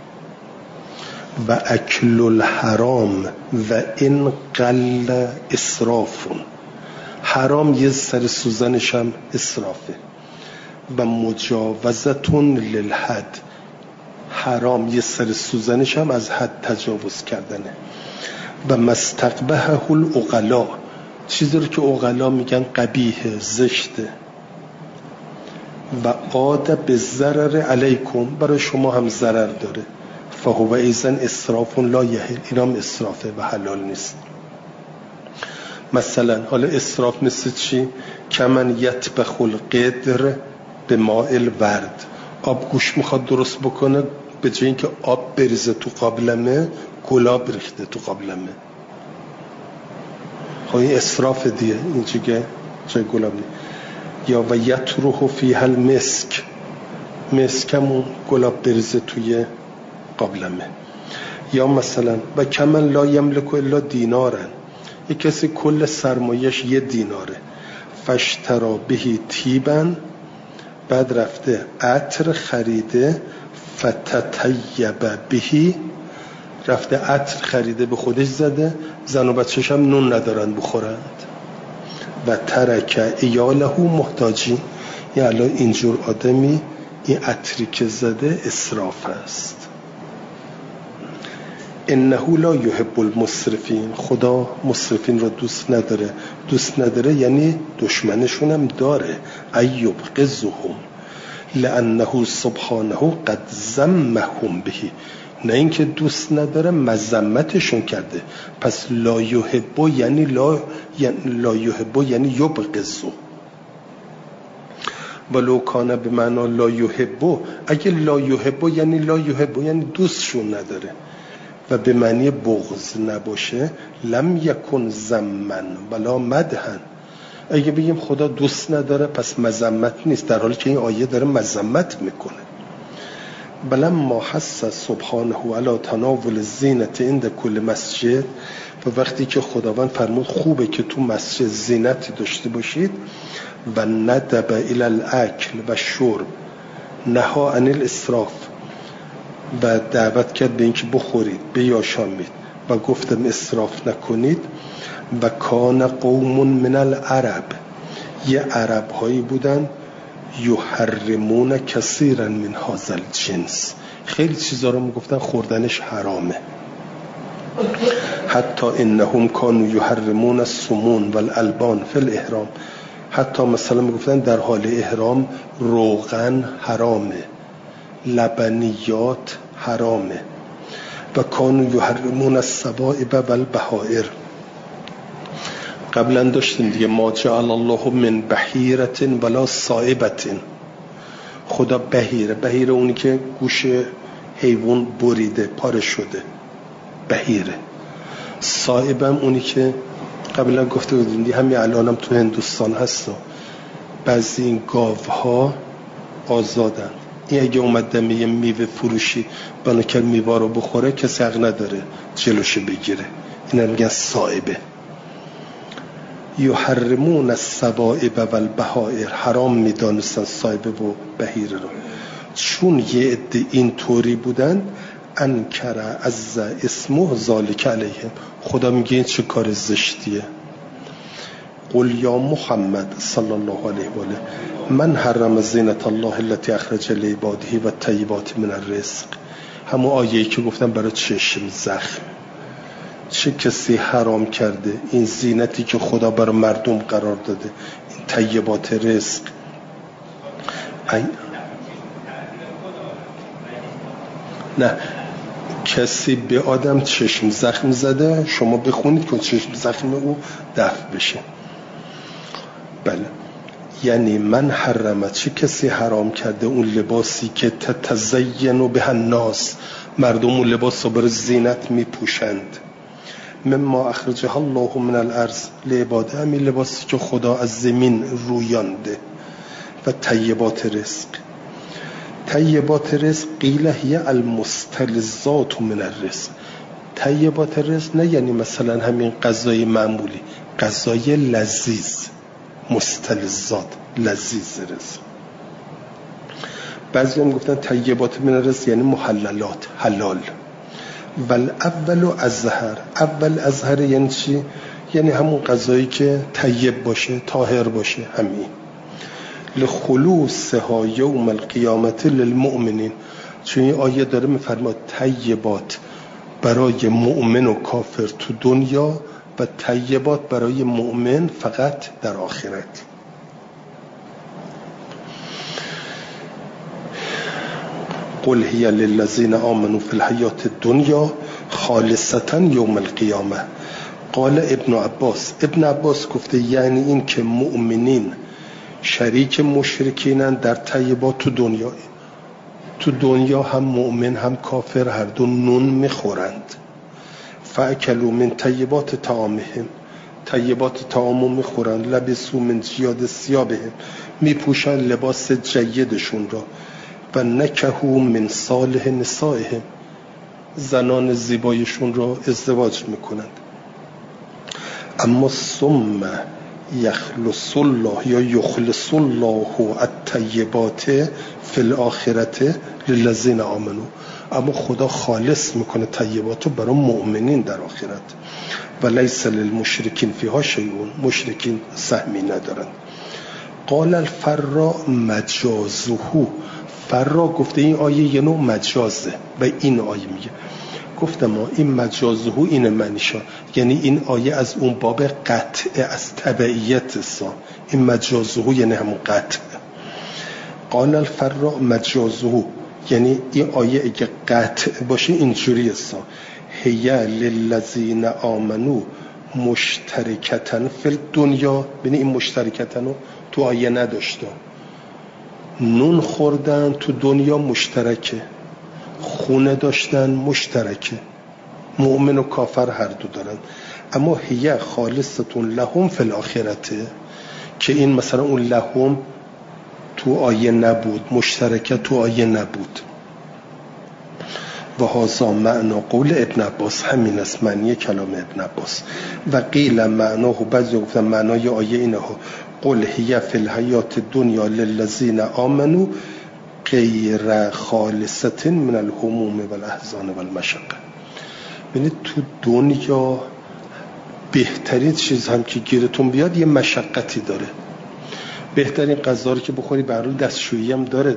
و اکل الحرام و این قل اسرافون، حرام یه سر سوزنش هم اسرافه. و مجاوزتون للحد، حرام یه سر سوزنش هم از حد تجاوز کردنه. و مستقبحه العقلا، چیزی رو که عقلا میگن قبیح، زشته. و عاد به ضرر علیکم، برای شما هم ضرر داره. فهو ایزن اسراف لا یحل، اینام اسرافه و حلال نیست. مثلا حالا اسراف مثل چی؟ کمن یطبخ القدر به ماء الورد، آب گوش میخواد درست بکنه، به جای اینکه آب بریزه تو قابلمه گلاب ریخته تو قابلمه. خب این اسراف دیگه، این چیگه جای گلاب نیست. یا و یتروح فیها المسک، مسکمون گلاب بریزه توی قابلمه. یا مثلا و کمن لا یملک الا دینارن، یک کسی کل سرمایش یه دیناره. فاشترا بهی تیبن، بعد رفته عطر خریده. فتطیب بهی، رفته عطر خریده به خودش زده، زن و بچه‌ش هم نون ندارن بخورند. و ترک ایاله محتاجین، یعنی اینجور آدمی این عطری که زده اسراف است. انه لا یحب المسرفین، خدا مسرفین رو دوست نداره. دوست نداره یعنی دشمنشون هم داره. ایوب قزهم لانه سبحانه قد ذمهم به، نه اینکه دوست نداره مذمتشون کرده. پس لا یحب یعنی لا یحب یعنی یبغضه. ولو کان به معنا لا یحب، اگه لا یحب یعنی لا یحب یعنی دوستشون نداره و به معنی بغض نباشه، لم یکن ذمن ولا مدحن. اگه بگیم خدا دوست نداره پس مذمت نیست، در حالی که این آیه داره مذمت میکنه. بلما حس سبحانه علی تناول الزینت عند کل مسجد، و وقتی که خداوند فرمود خوبه که تو مسجد زینتی داشته باشید. و ندب الی الاکل و شرب نها عن الاسراف، و دعوت کرد به اینکه بخورید بیاشامید. و گفتم اسراف نکنید. و کان قوم من العرب، یه عرب هایی بودن یحرمون کثیرا من هذا الجنس، خیلی چیزا رو میگفتن خوردنش حرامه. حتی انهم کانوا یحرمون السمون والالبان فی الاحرام، حتی مثلا میگفتن در حال احرام روغن حرامه، لبنیات حرامه. و کانوا یحرمون السبائب والبحائر، قبلا داشتیم دیگه، ما جعل الله من بحیرة ولا صائبة، خدا بحیره اونی که گوش حیوان بریده پاره شده بحیره، صائبم اونی که قبلا گفته بودیم دیگه، همین الانم تو هندوستان هست، بعضی این گاوها آزادن، این اگه اومد دمه میوه فروشی بنا کرد میوه رو بخوره کسی حق نداره جلوش بگیره، این هم میگن صائبه. یحرمون السبائب والبحائر، حرام میدانستن صائبه و بحیره رو، چون یه عده این طوری بودن انکر از اسمه ذالک علیهم، خدا میگه این چه کار زشتیه. قل یا محمد صلی الله علیه و آله من حرم زینت الله التي اخرج لعباده و طیبات من الرزق، همون آیه‌ای که گفتم برای چشم زخم، چه کسی حرام کرده این زینتی که خدا برای مردم قرار داده، این طیبات رزق. نه، کسی به آدم چشم زخم زده، شما بخونید که چشم زخم او دفع بشه. بله، یعنی من حرمت، چه کسی حرام کرده اون لباسی که تتزین به الناس، مردم اون لباس رو برای زینت میپوشند، مما اخرجه الله من الارض لعباده، همین لباسی که خدا از زمین رویانده. و طیبات رزق، طیبات رزق قیل هی المستلزات من الرزق، طیبات رزق نه یعنی مثلا همین غذای معمولی، غذای لذیذ، مستلزات لذیذ رزق. بعضی هم گفتن طیبات من الرزق یعنی محللات، حلال. ول اول ازهر، اول ازهر یعنی چی؟ یعنی همون غذایی که طیب باشه، طاهر باشه، همین. لخلوصها یوم القیامت للمؤمنین، چون این آیه داره میفرماد طیبات برای مؤمن و کافر تو دنیا و طیبات برای مؤمن فقط در آخرت. قل هی للذین آمنوا فی الحیات الدنیا خالصة یوم القیامه. قال ابن عباس گفته یعنی این که مؤمنین شریک مشرکینن در طیبات تو دنیا هم مؤمن هم کافر هر دو نون میخورند. فاکلوا من طیبات طعامهم، طیبات طعامو میخورند. لبسوا من جیاد ثیابهم، میپوشن لباس جیدشون را. و نکحوا من صالح نسائهم، زنان زیبایشون را ازدواج میکنند. اما ثم یخلص الله یا یخلص الله الطیبات فی الاخرة للذین آمنوا، اما خدا خالص میکنه طیبات رو برای مؤمنین در آخرت. و لیس للمشرکین فیها شیء، مشرکین سهمی ندارند. قال الفراء مجازه، فرا گفته این آیه یه نوع مجازه و این آیه میگه، گفتم ما این مجازه این معنیشا، یعنی این آیه از اون باب قطع، از تبعیت سا، این مجازه یعنی همون قطع. قال الفراء مجازه، یعنی این آیه اگه قطع باشه اینجوری سا، هی للذین آمنو مشترکتن فی الدنیا، ببین این مشترکتن رو تو آیه نداشته، نون خوردن تو دنیا مشترکه، خونه داشتن مشترکه، مؤمن و کافر هر دو دارن. اما هی خالصتون لهم فی الاخرته، که این مثلا اون لهم تو آیه نبود، مشترکه تو آیه نبود. و هذا معنا قول ابن عباس، همین است معنی کلام ابن عباس. و قیل معناه، بعضی گفتن معنای آیه اینه ها، قل هی فی الحیات الدنیا للذین آمنوا غیر خالصة من الهموم والاحزان والمشقه. ببینید تو دنیا بهترین چیز هم که گیرتون بیاد یه مشقتی داره. بهترین غذا رو که بخوری به هر حال دستشویی هم داره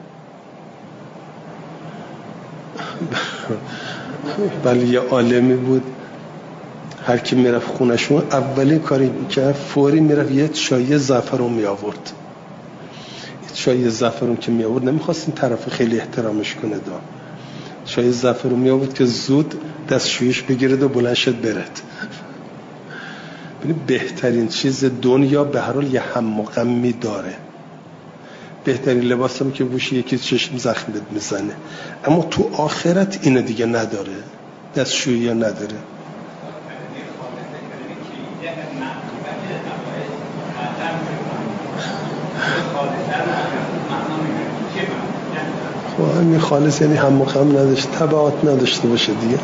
ولی یه عالمی بود هر کی میرفت خونشون اولین کاری که فوری میرفت یه چای زعفرون می آورد. چای زعفرون که می آورد نمیخواست این طرف خیلی احترامش کنه چای زعفرون می آورد که زود دستشویش بگیرد و بلند شد برد. بهترین چیز دنیا به هر حال یه هم و غمی داره. بهترین لباس هم که بوشی یکی چشم زخمت میزنه، اما تو آخرت اینو دیگه نداره، دستشویی نداره. خب همین خالص یعنی هم و غم نداشت، تبعات نداشته باشه دیگه.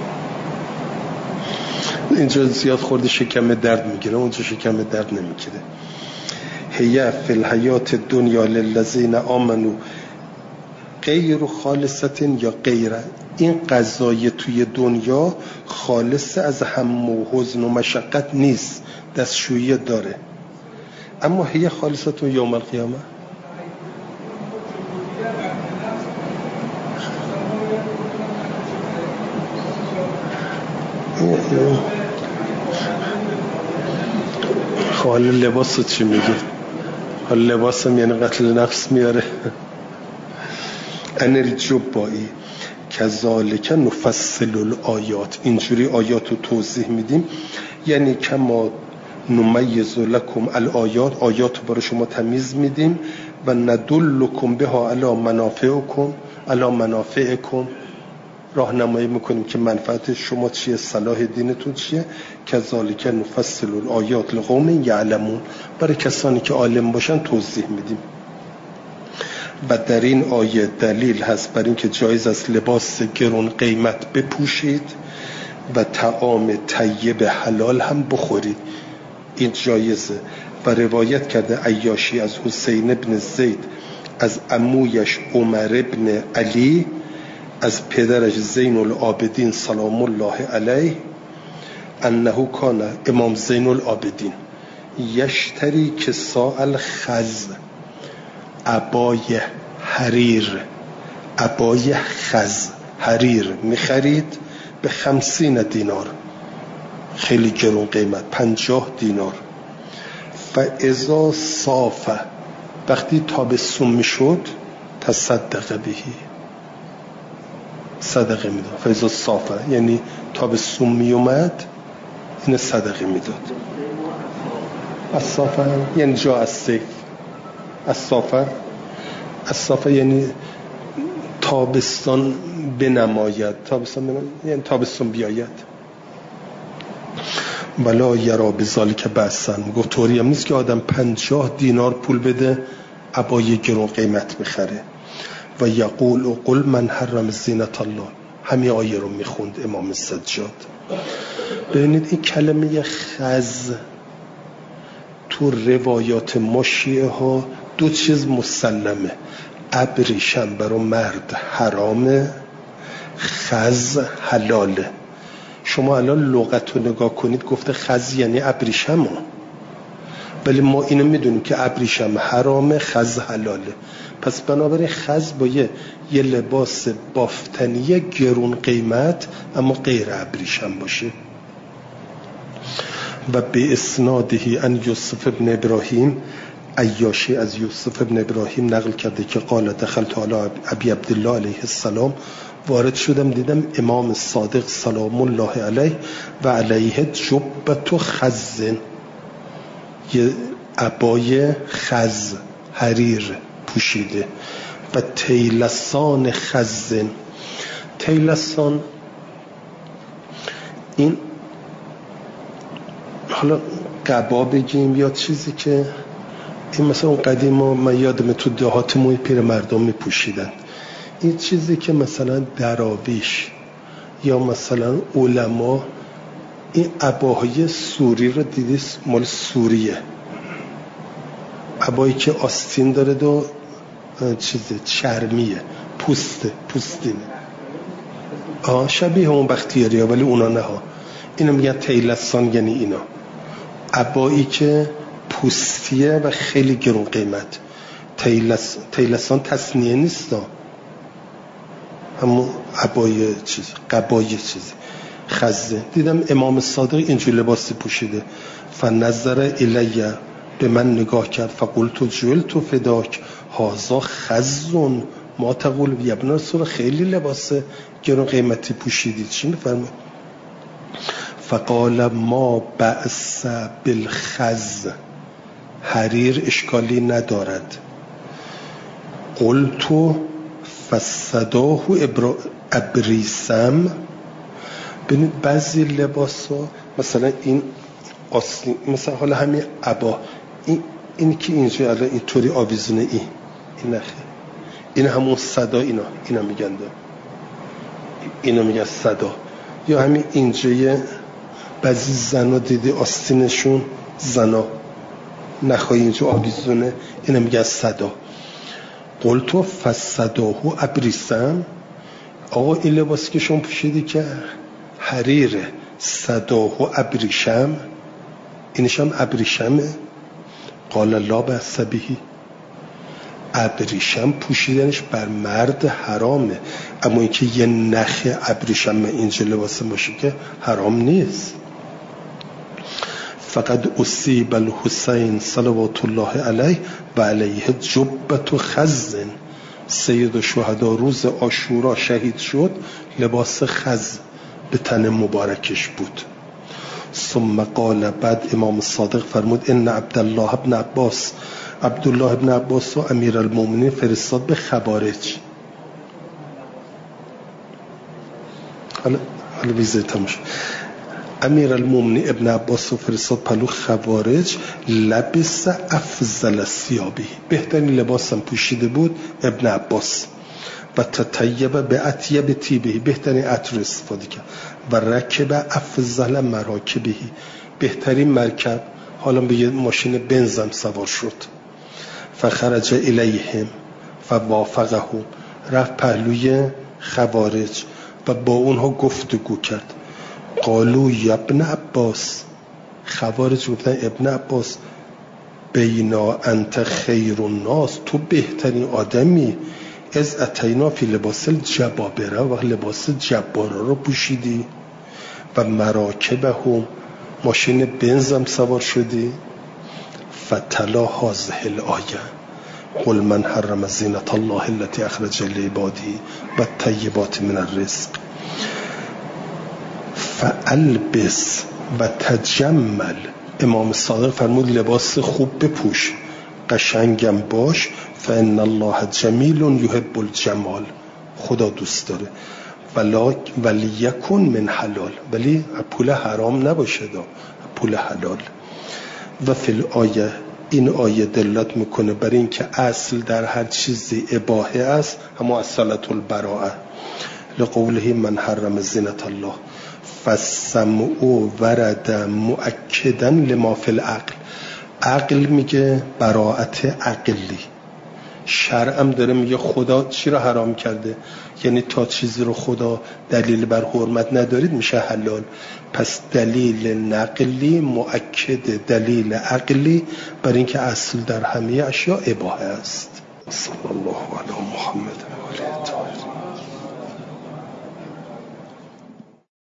اینجا زیاد خورده شکم درد میگیره، اونجا شکم درد نمیگیره. هی فی الحیات دنیا للذین آمنوا غیر خالصت یا غیره. این قضای توی دنیا خالص از هم و حزن و مشقت نیست، دستشویی داره. اما هی خالصت یوم القیامه. حالا لباس چی میگه؟ حالا لباس هم یعنی قتل نفس میاره. ان الجبایی کذالک نفصل الآیات، اینجوری آیات رو توضیح میدیم. یعنی کما نمیز لکم الآیات، آیات رو برای شما تمیز میدیم. و ندلکم بها علی منافعکم، علی منافعکم، راهنمایی میکنیم که منفعت شما چیه، صلاح دینتون چیه. کذالک نفصل الآیات لقوم یعلمون، برای کسانی که عالم باشن توضیح میدیم. و در این آیه دلیل هست بر این که جایز است لباس گران قیمت بپوشید و طعام طیب حلال هم بخورید، این جایزه. و روایت کرده عیاشی از حسین ابن زید از عمویش عمر ابن علی از پدرش زین العابدین سلام الله علیه انه کان، امام زین العابدین، یشتری کساء الخز، عبای حریر، عبای خز حریر میخرید به 50 دینار، خیلی گرون قیمت، 50 دینار. فاذا صاف، وقتی تابستون میشد تصدق بهی، صدقه میداد. فاذا صاف یعنی تابستون میومد این صدقه میداد. الصاف یعنی جا الصیف، الصاف یعنی تابستان بنماید، یعنی تابستان بیاید. ولا یرا بذالک بأسا، گفت طوری هم نیست که آدم 50 دینار پول بده عبای گرون قیمت بخره. و یقول قل من حرم زینت الله، همین آیه رو میخوند امام سجاد. ببینید این کلمه خز تو روایات ما شیعه ها دو چیز مسلمه، ابریشم برای مرد حرامه، خز حلاله. شما الان لغت رو نگاه کنید، گفته خز یعنی ابریشم، ولی ما اینو میدونیم که ابریشم حرامه، خز حلاله. پس بنابراین خز با یه لباس بافتنی گرون قیمت اما غیر ابریشم باشه. و به اسناده ان یوسف ابن ابراهیم، عیاشی از یوسف ابن ابراهیم نقل کرده که قال دخلت علی ابی عبدالله علیه السلام، وارد شدم دیدم امام صادق سلام الله علیه و علیه جبت خز، یه عبای خز حریر پوشیده. و تیلسان خزن، تیلسان این حالا قبا بگیم یا چیزی که این مثلا اون قدیم من یادم تو دهاتمون پیر مردم می پوشیدن، این چیزی که مثلا دراویش یا مثلا علما این عباهای سوری رو دیدی، مال سوریه، عبایی که آستین داره و چیزه چرمیه، پوستینه. شبیه اون بختیاری ها، ولی اونا نه ها. اینا میگن طیلسان، یعنی اینا عبایی که پوستیه و خیلی گرون قیمت. طیلسان تصنیه نیست ها، همون عبای چیز، قبای چیزی خزه. دیدم امام صادق اینجور لباسی پوشیده. فنظر الیه، به من نگاه کرد. فقلت جلت فداک هازا خزون ما تقول. ابن رسول خیلی لباس گرون قیمتی پوشیدید، چی میفرمه؟ فقال ما بأس بالخز، حریر اشکالی ندارد. قلت فصداه ابریسم. ببینید بعضی لباس ها مثلا این آستین، مثلا حالا همین عبا، این که اینجا الان اینطوری آویزونه، این نخه، این همون صدا، اینا میگن اینا میگن صدا. یا همین اینجا بعضی زنا دیدی آستینشون، زنا نخواهی اینجا آویزونه، اینا میگن صدا. قلتو فصداه ابریسم. آقا این لباسی که شما پوشیدی که حریره، صداه ابریشم، اینش هم ابریشمه؟ قال لا بأس به. ابریشم پوشیدنش بر مرد حرامه، اما اینکه یه نخ ابریشم اینجا لباس باشه که حرام نیست. فقد اصیب الحسین صلوات الله علیه و علیه جبت خز. سید الشهدا روز عاشورا شهید شد، لباس خز به تن مبارکش بود. ثم قال، بعد امام صادق فرمود ان عبدالله ابن عباس، عبدالله ابن عباس و امیر المومنین فرستاد به خوارج. حالا ویزه تموش. امیر المومنین ابن عباس و فرستاد پلو خوارج. لبس افضل ثیابی، بهترین لباسم پوشیده بود ابن عباس. و تطیب به اطیب طیبه، بهترین عطر استفاده کرد. و رکب افضل مراکبه، بهترین مرکب، حالا به یه ماشین بنزم سوار شد. فخرج الیهم فوافقهم، رفت پهلوی خوارج و با اونها گفتگو کرد. قالوا یا ابن عباس، خوارج گفتن ابن عباس، بینا انت خیر الناس، تو بهترین آدمی، از اتینا فی لباس الجبابره، و لباس جبارا رو پوشیدی، و مراکبهم، ماشین بنزم سوار شدی. فتلا هذه الآیه قل من حرم زینت الله التي اخرج لعباده و الطیبات من الرزق فالبس و تجمل. امام صادق فرمود لباس خوب بپوش، قشنگم باش. فان الله جمیل یحب الجمال، خدا دوست داره. ولیکن من حلال، ولی پول حرام نباشه، پول حلال. و فی الآیه، این آیه دلالت میکنه بر این که اصل در هر چیزی اباحه است، اما اصالت البراءه. لقوله من حرم زینت الله. فالسمع ورد مؤکدا لما فی العقل. عقل میگه براءت عقلی، شرعم داره میگه خدا چی رو حرام کرده، یعنی تا چیزی رو خدا دلیل بر حرمت ندارید میشه حلال. پس دلیل نقلی مؤکد دلیل عقلی بر اینکه اصل در همه اشیاء اباحه است. صلی الله علی محمد.